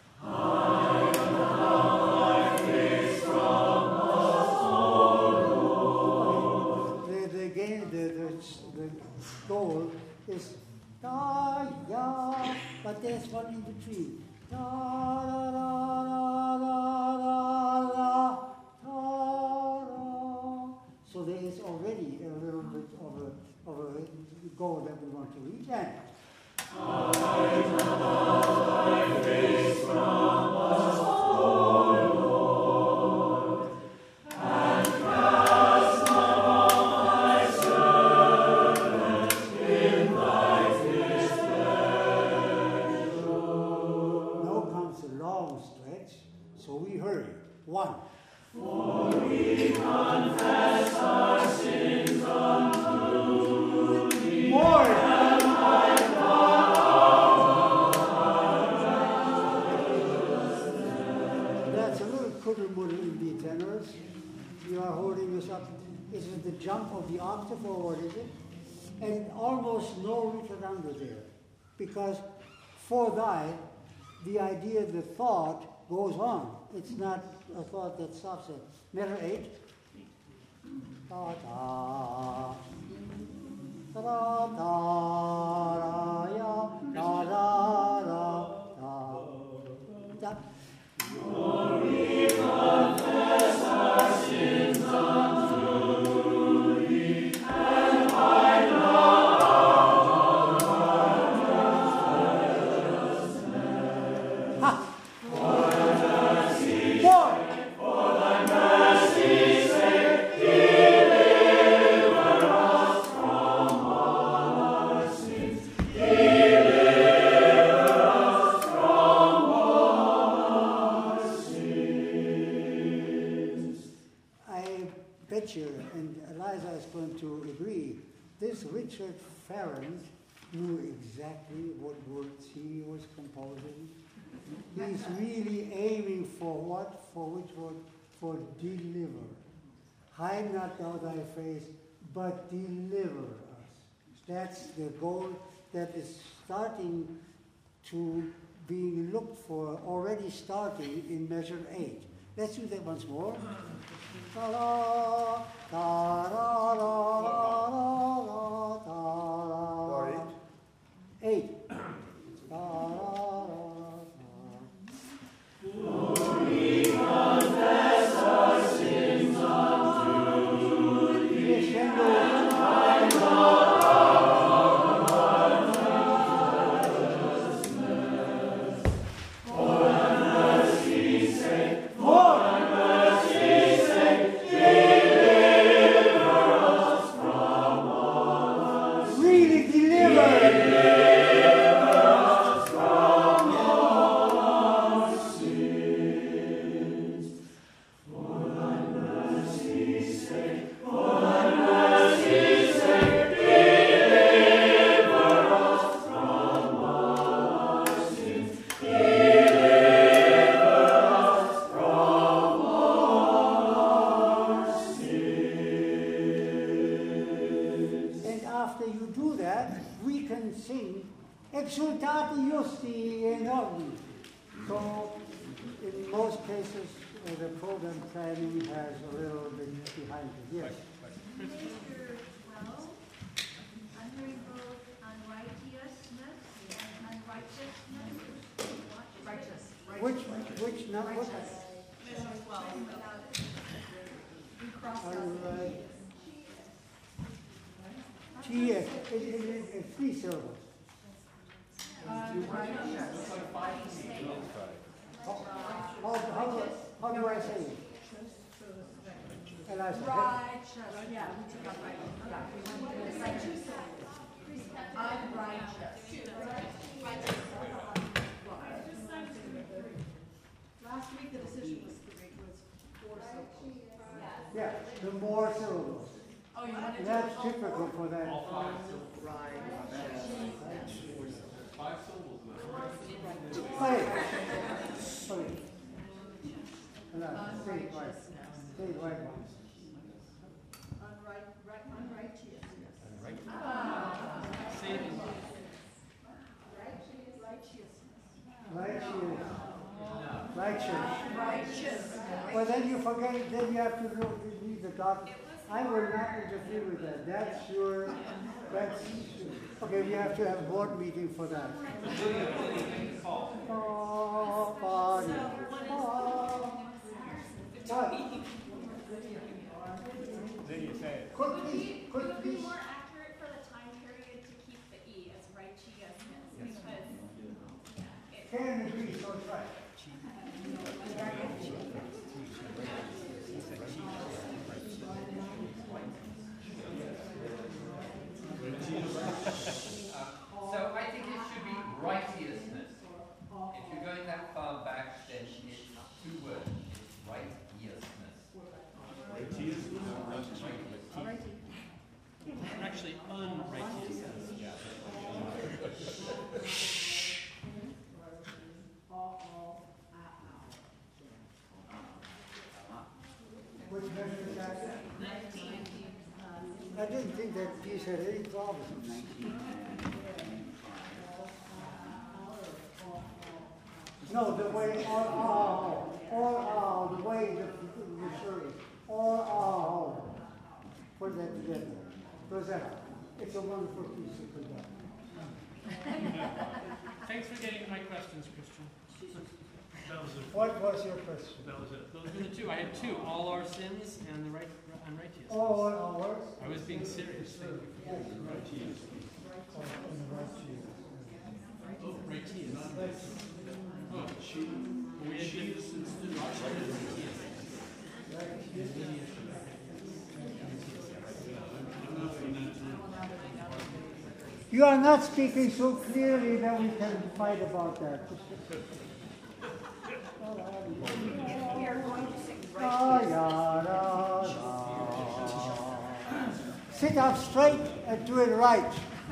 Speaker 1: the, the game, the, the, the goal is da ya, but there's one in between. Da da da da da da da da. So there is already a little bit of a, of a goal that we want to reach. And now comes a long stretch, so we hurry. One. More. That's a little kuddelmuddle in the tenors. You are holding this up. Is it the jump of the octave or what is it? And almost no ritardando there. Because for thy, the idea, the thought goes on. It's not a thought that stops it. Measure eight. Da da. Da da da ya da da da da da. This Richard Farrand knew exactly what words he was composing. He's really aiming for what? For which word? For deliver. Hide not thou thy face, but deliver us. That's the goal that is starting to being looked for, already starting in measure eight. Let's do that once more. Ta-da, ta-da-da-da-da, ta-da. Eight. Ta-da-da-da. We confess our sins unto thee. Exultate Justi in Ogni. So, in most cases, uh, the program planning has a little bit behind it. Yes?
Speaker 8: Picture twelve, under both unrighteousness and unrighteousness. Righteous.
Speaker 1: Which, which, not what?
Speaker 8: Measure twelve. We cross out.
Speaker 1: Unright. T S, it, it, it, it's three syllables.
Speaker 8: Unrighteous.
Speaker 1: How, how, how, do, how do I say it? And I said,
Speaker 7: Righteous, yeah, we took out right. Yeah, we went to righteous. Unrighteous.
Speaker 9: Last week, the decision was three, was four syllables.
Speaker 1: yeah, the more syllables.
Speaker 9: Oh, you wanted to?
Speaker 1: That's typical for that.
Speaker 5: All five syllables. Five syllables now.
Speaker 1: Wait. Wait. No, say it right. Say it right one.
Speaker 9: Unright, right, unrighteousness.
Speaker 2: Say it in-
Speaker 9: Righteousness.
Speaker 1: Righteous. Righteous.
Speaker 7: Righteous.
Speaker 1: Well, then you forget, then you have to look, read the doc. I will not interfere with that. That's your, that's, okay, we have to have a board meeting for that. Oh, body. Oh. What?
Speaker 6: Then you say it.
Speaker 1: didn't think that piece had any problems. No, the way, or, oh, or, oh, the way the, the shirt is, or, oh, put that together. Rosetta, it's a wonderful piece of production.
Speaker 2: Thanks for getting to my questions, Christian.
Speaker 5: That was it.
Speaker 1: What was your question?
Speaker 5: That was it.
Speaker 2: Those were the two. I had two, all our sins and the right, unrighteousness.
Speaker 1: Oh, what, oh, what?
Speaker 2: I was being serious, thank you.
Speaker 1: Oh, and the right cheese.
Speaker 2: Oh, righteous.
Speaker 4: Oh, she,
Speaker 2: We had
Speaker 4: she
Speaker 2: to-
Speaker 4: is instead of. I'm not from that time.
Speaker 1: You are not speaking so clearly that we can fight about that.
Speaker 8: We are going to sing
Speaker 1: Da,
Speaker 8: right.
Speaker 1: da, da, da. Sit up straight and do it right.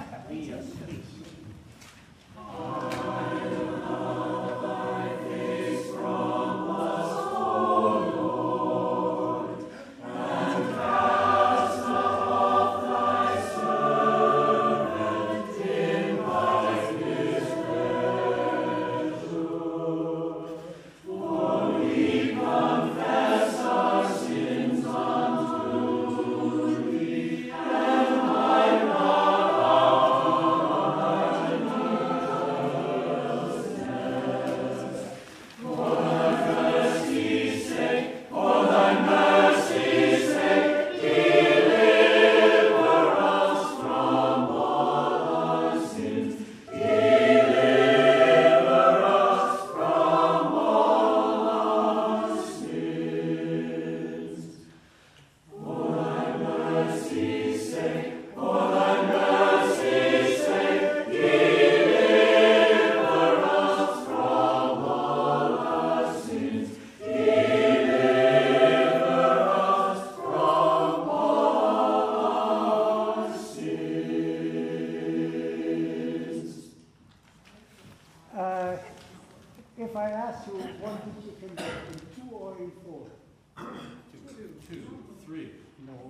Speaker 1: Uh, if I ask you, what did you can get in two or in four?
Speaker 4: Two, three.
Speaker 1: No.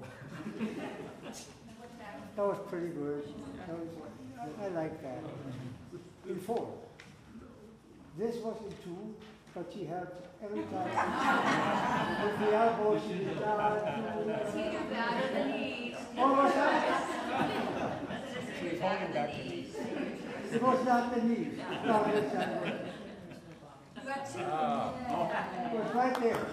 Speaker 1: That was pretty good. That was, I, I like that. In four. This was in two, but she had every time. With the elbow, she did that.
Speaker 8: It's either that or the knees.
Speaker 1: What was that?
Speaker 8: It's either that or the knees.
Speaker 1: It was not the knees. No, it's that way.
Speaker 8: You got two.
Speaker 1: It was right there.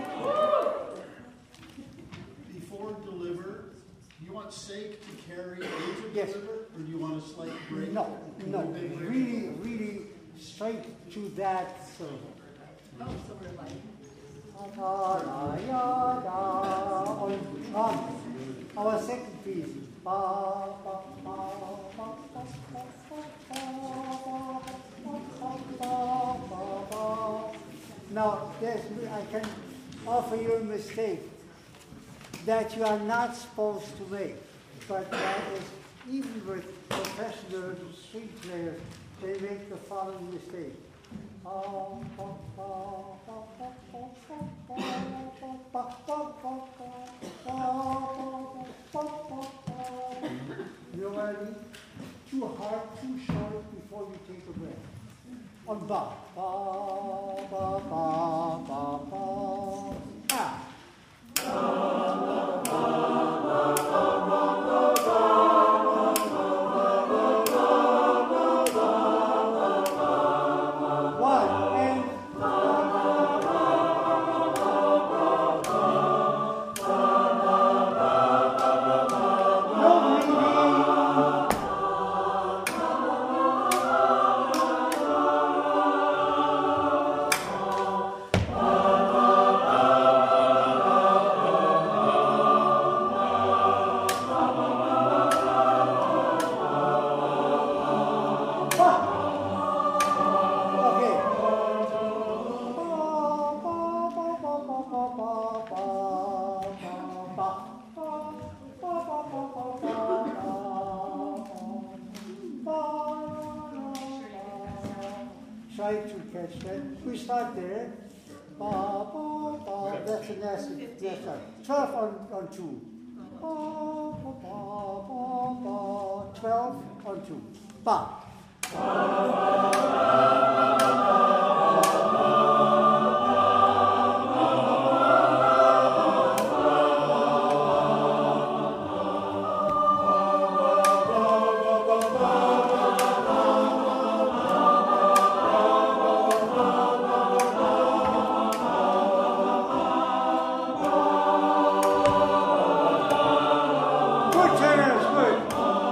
Speaker 10: Before deliver, do you want sake to carry into
Speaker 1: Yes.
Speaker 10: deliver, or do you want a slight break?
Speaker 1: No, no,
Speaker 10: Big break?
Speaker 1: really, really straight to that syllable.
Speaker 8: Oh, so we're like.
Speaker 1: Da, da, ya, da, on, on. Our second piece. Ba, ba, ba, ba, ba, ba, ba, ba, ba, ba, ba, ba. Now, there's, I can offer you a mistake that you are not supposed to make, but that is, even with professional string players, they make the following mistake. You know what I mean? Too hard, too short before you take a breath. On ba, ba, ba, ba, ba, ba, ah. One, and no breathing. Okay. Try to catch that. We start there. Ba, ba, ba. That's an acid. That's right. twelve on, on two. Ba, ba, ba, ba. Twelve on two. Ba. Good tenors, good.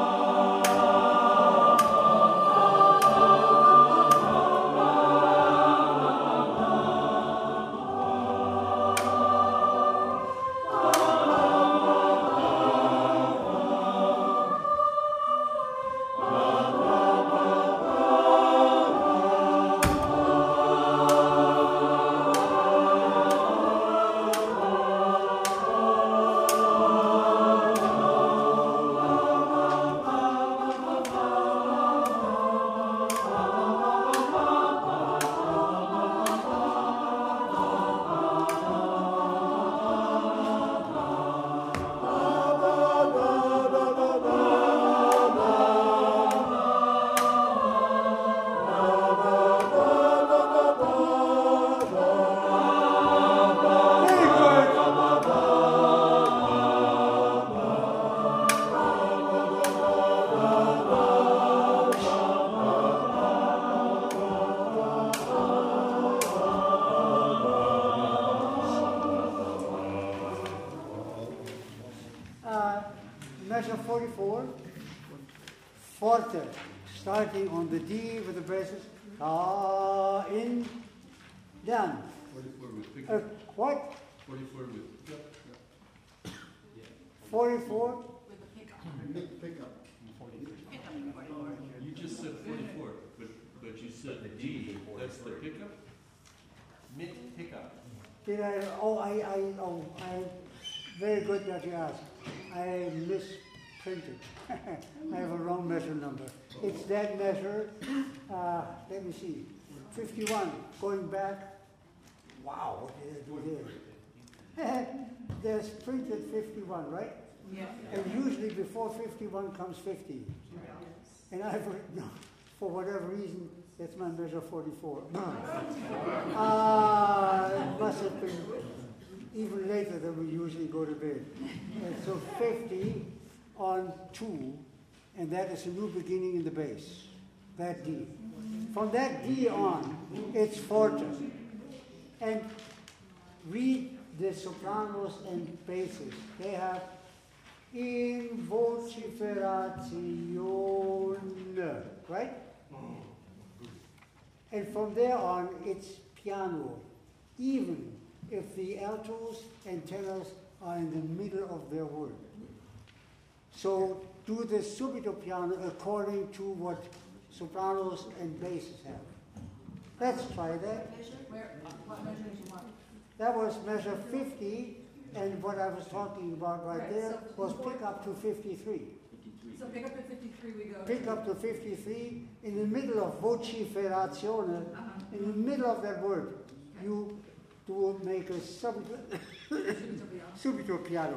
Speaker 1: Very good. Uh, measure forty-four, forte, starting on the D with the braces, ah, in, down.
Speaker 4: Forty-four with
Speaker 1: Uh,
Speaker 4: pickup,
Speaker 1: what?
Speaker 4: forty-four with pickup.
Speaker 1: forty-four?
Speaker 10: Pick, pick up.
Speaker 4: You just said forty-four, but, but you said D, that's the pickup?
Speaker 5: Mid pickup.
Speaker 1: Did I, oh, I, I, oh, I, very good that you asked. I misprinted. I have a wrong measure number. It's that measure, uh, let me see, fifty-one, going back. Wow, what did I do there? There's printed fifty-one, right?
Speaker 3: Yeah.
Speaker 1: And usually before fifty-one comes fifty. And I've, no, for whatever reason, that's my measure forty-four. Ah, it must have been even later than we usually go to bed. And so fifty on two, and that is a new beginning in the bass, that D. From that D on, it's forte. And read the sopranos and basses. They have in vociferazione, right? And from there on, it's piano, even if the altos and tenors are in the middle of their word. So do the subito piano according to what sopranos and basses have. Let's try that.
Speaker 7: Where, what measure did you want?
Speaker 1: That was measure fifty, and what I was talking about right
Speaker 7: Right,
Speaker 1: there
Speaker 7: so
Speaker 1: was
Speaker 7: before-
Speaker 1: pick up to fifty-three.
Speaker 7: So pick up to fifty-three, we go.
Speaker 1: Pick up to fifty-three, in the middle of vociferazione,
Speaker 7: Uh-huh.
Speaker 1: in the middle of that word, you do make a subito, subito piano.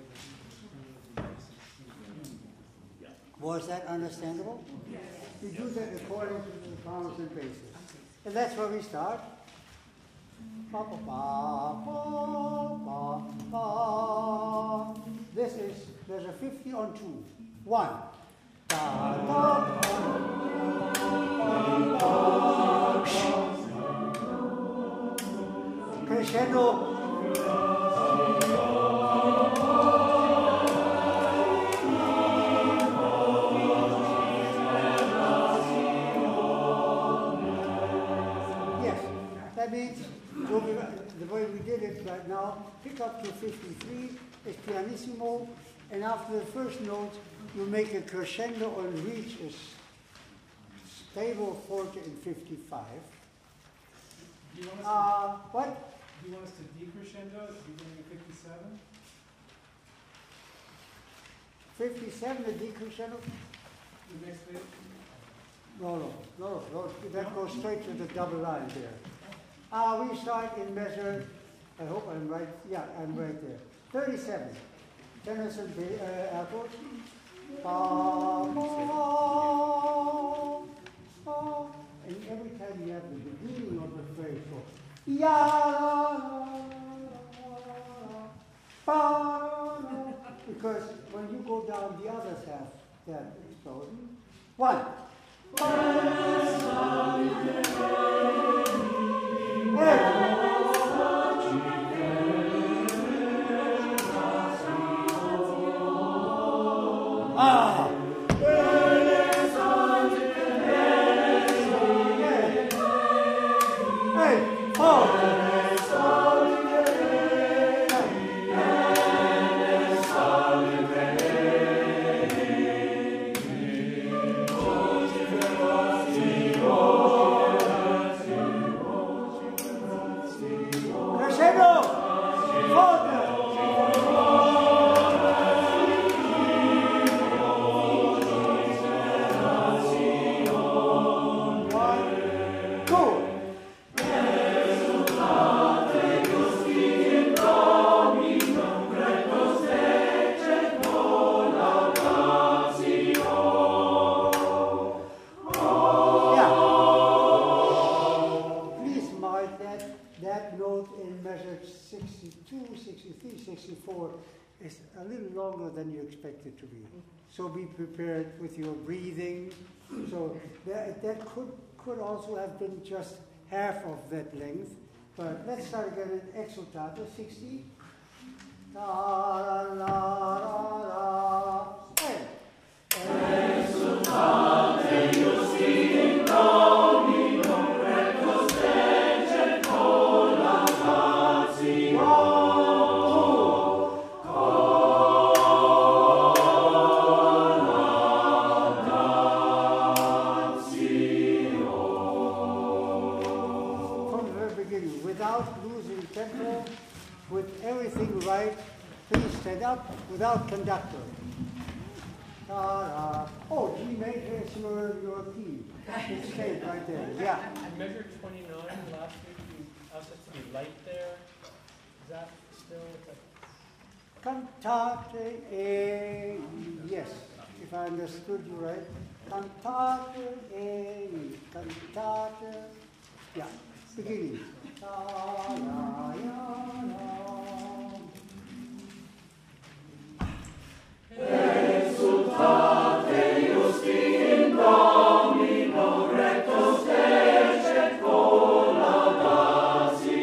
Speaker 1: Was that understandable?
Speaker 7: Yes.
Speaker 1: You do that according to the sopranos and basses. And that's where we start. Ba, ba, ba, ba, ba, ba. This is, there's a fifty on two. One. Da, da, da. Crescendo. Yes, that means so we, the way we did it right now, pick up to fifty-three is pianissimo, and after the first note, you make a crescendo and reach a s- stable forte in fifty-five.
Speaker 11: Do you want us
Speaker 1: Uh, what?
Speaker 11: to, do you want us to decrescendo, beginning of fifty-seven?
Speaker 1: fifty-seven, the decrescendo?
Speaker 11: The next page?
Speaker 1: No, no, no, no, that goes straight to the double line there. Uh, we start in measure, I hope I'm right, yeah, I'm right there. thirty-seven. Tennyson Bay, uh, Airport. Ba, ba, ba. And every time you have the beginning of the phrase, go, ya, la, la, la, la, because when you go down, the others have that explosion. One. Ah! Hey! Oh! Crescendo! Forte! sixty-four is a little longer than you expect it to be. So be prepared with your breathing. So that, that could, could also have been just half of that length. But let's start again in exultate, sixty. La, la, la, la, la. Hey. Exultate, Justi in Domino, rectus decet collaboratio. With everything right, please stand up without conductor. Ta-da. Oh, G major is your, your key. It's stayed right there. Yeah.
Speaker 2: Measure twenty-nine, last week you asked us to be light there. Is that still?
Speaker 1: Cantate e yes, if I understood you right. Cantate e cantate. Yeah. Beginning. Ta, ya, ya, exultate Justi in Domino, rectus decet collaudatio.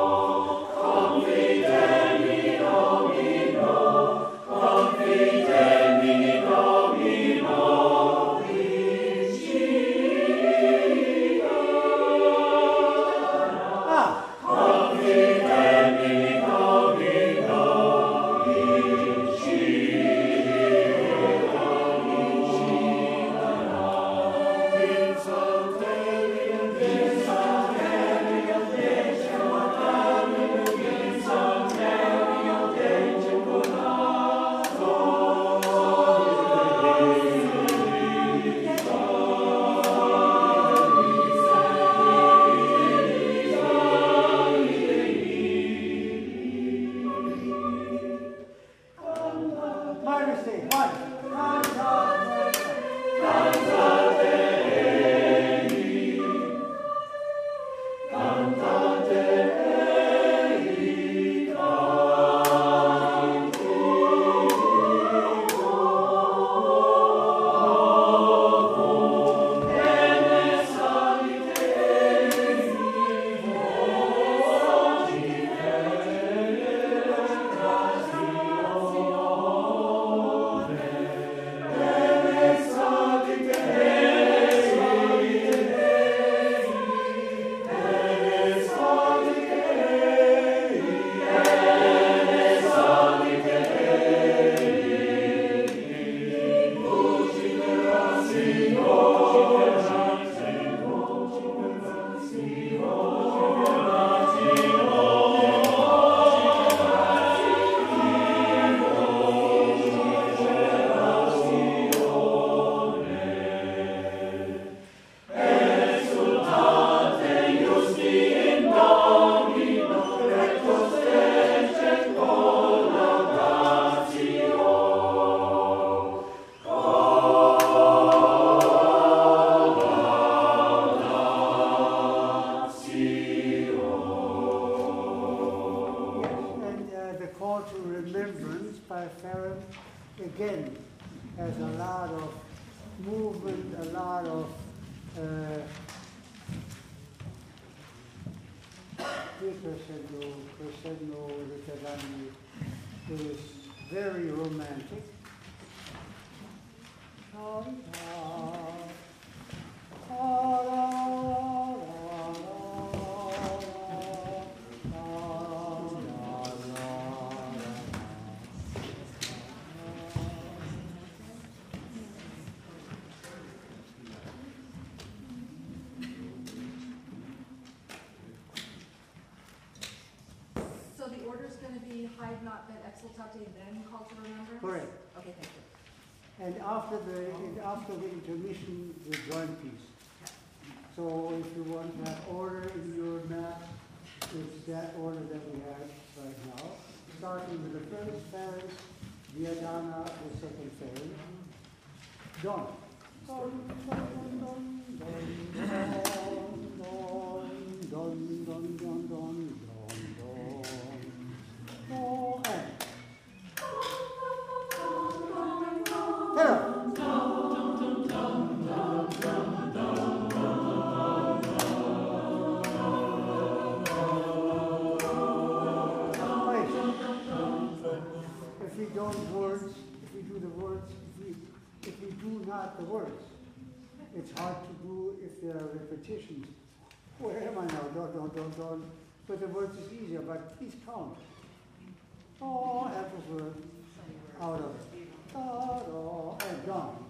Speaker 1: Confidemi Domino, confidemi Domino, vincit. Ah, confidemi Domino, vincit. Amen. Farren, again, has a lot of movement, a lot of uh, crescendo, crescendo, ritornelli. It is very romantic.
Speaker 7: So the order's gonna be Hyde, not then Exultate, then Call to Remembrance?
Speaker 1: Correct.
Speaker 7: Okay, thank you.
Speaker 1: And after the, and after the intermission, the joint piece. So if you want that order in your map, it's that order that we have right now. Starting with the first phalanx, Viadana, the second phalanx. Dawn. Don, don, don, don, don, don, don, don, don, don, don, and. Hello. If we don't words, if we do the words, if we, if we do not the words, it's hard to do if there are repetitions. Where am I now? Don, don, don, don. But the words is easier, but please count. Oh, after word out of it. Da, da, and gone.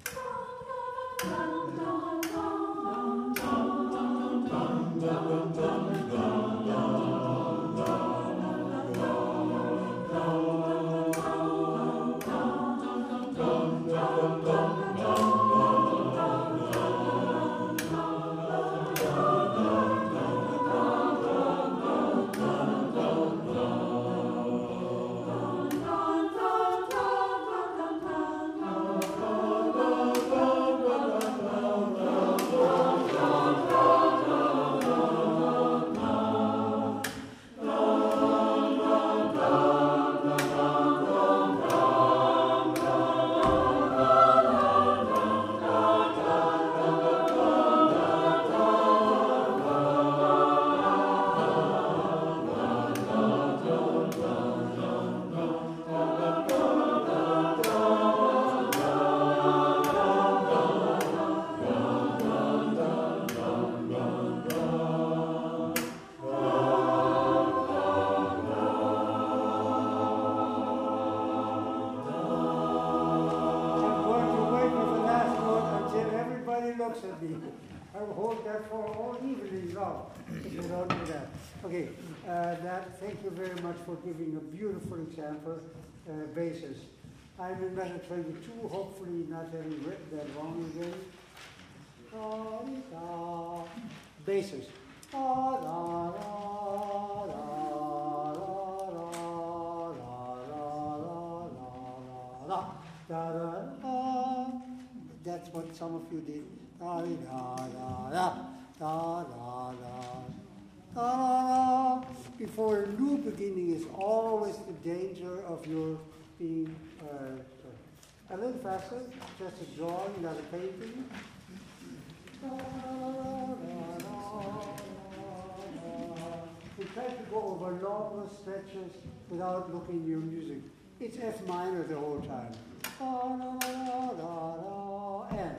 Speaker 1: Looks at me. I will hold that for all evening long if you don't do that. Okay, uh, that, thank you very much for giving a beautiful example, uh, basis. I'm in measure twenty-two, hopefully not having written that wrong again. Da, da, basis. Da, da, da, da, da, da, da, da, da, da, da. That's what some of you did. Da da da da da da da da. Before a new beginning is always the danger of your being uh, a little faster, just a drawing, not a painting. Da, da, da, da, da. We try to go over longer stretches without looking at your music. It's F minor the whole time. Da, da, da, da, da, and.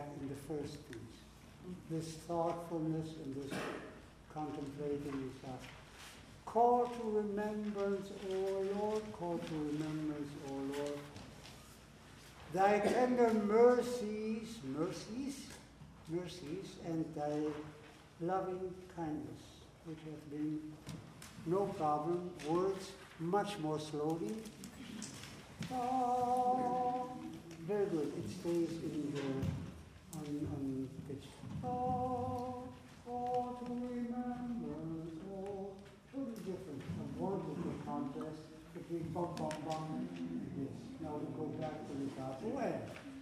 Speaker 1: back in the first piece. This thoughtfulness and this contemplating is that. Call to remembrance, O Lord, call to remembrance, O Lord. Thy tender mercies, mercies, mercies, and thy loving kindness, which have been no problem, words much more slowly. Oh, very good. It stays in the on on pitch. Oh, oh, to remembrance, oh, totally different. A wonderful contrast between bum bum bum and this. Now we go back to the top. Oh, and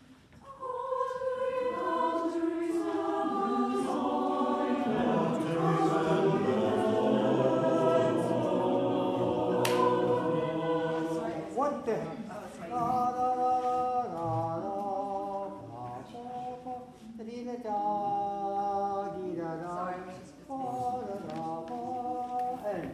Speaker 1: what the heck? La, la, la, la, la, la, la, dee, da, da, dee, da, da, la, la, la, la, and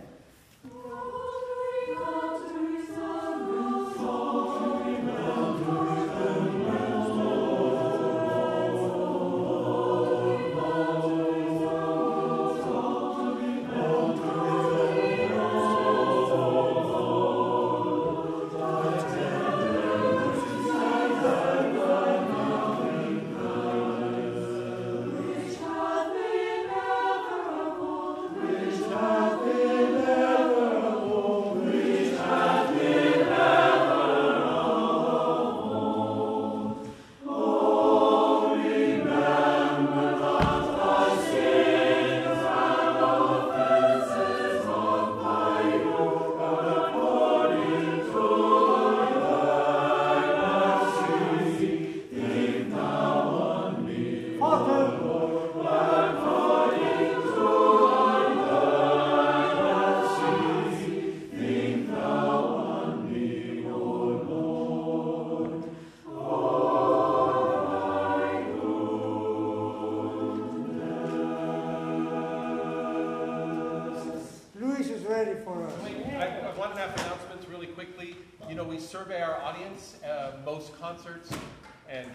Speaker 5: One and a half announcements really quickly. You know, we survey our audience. Uh, most concerts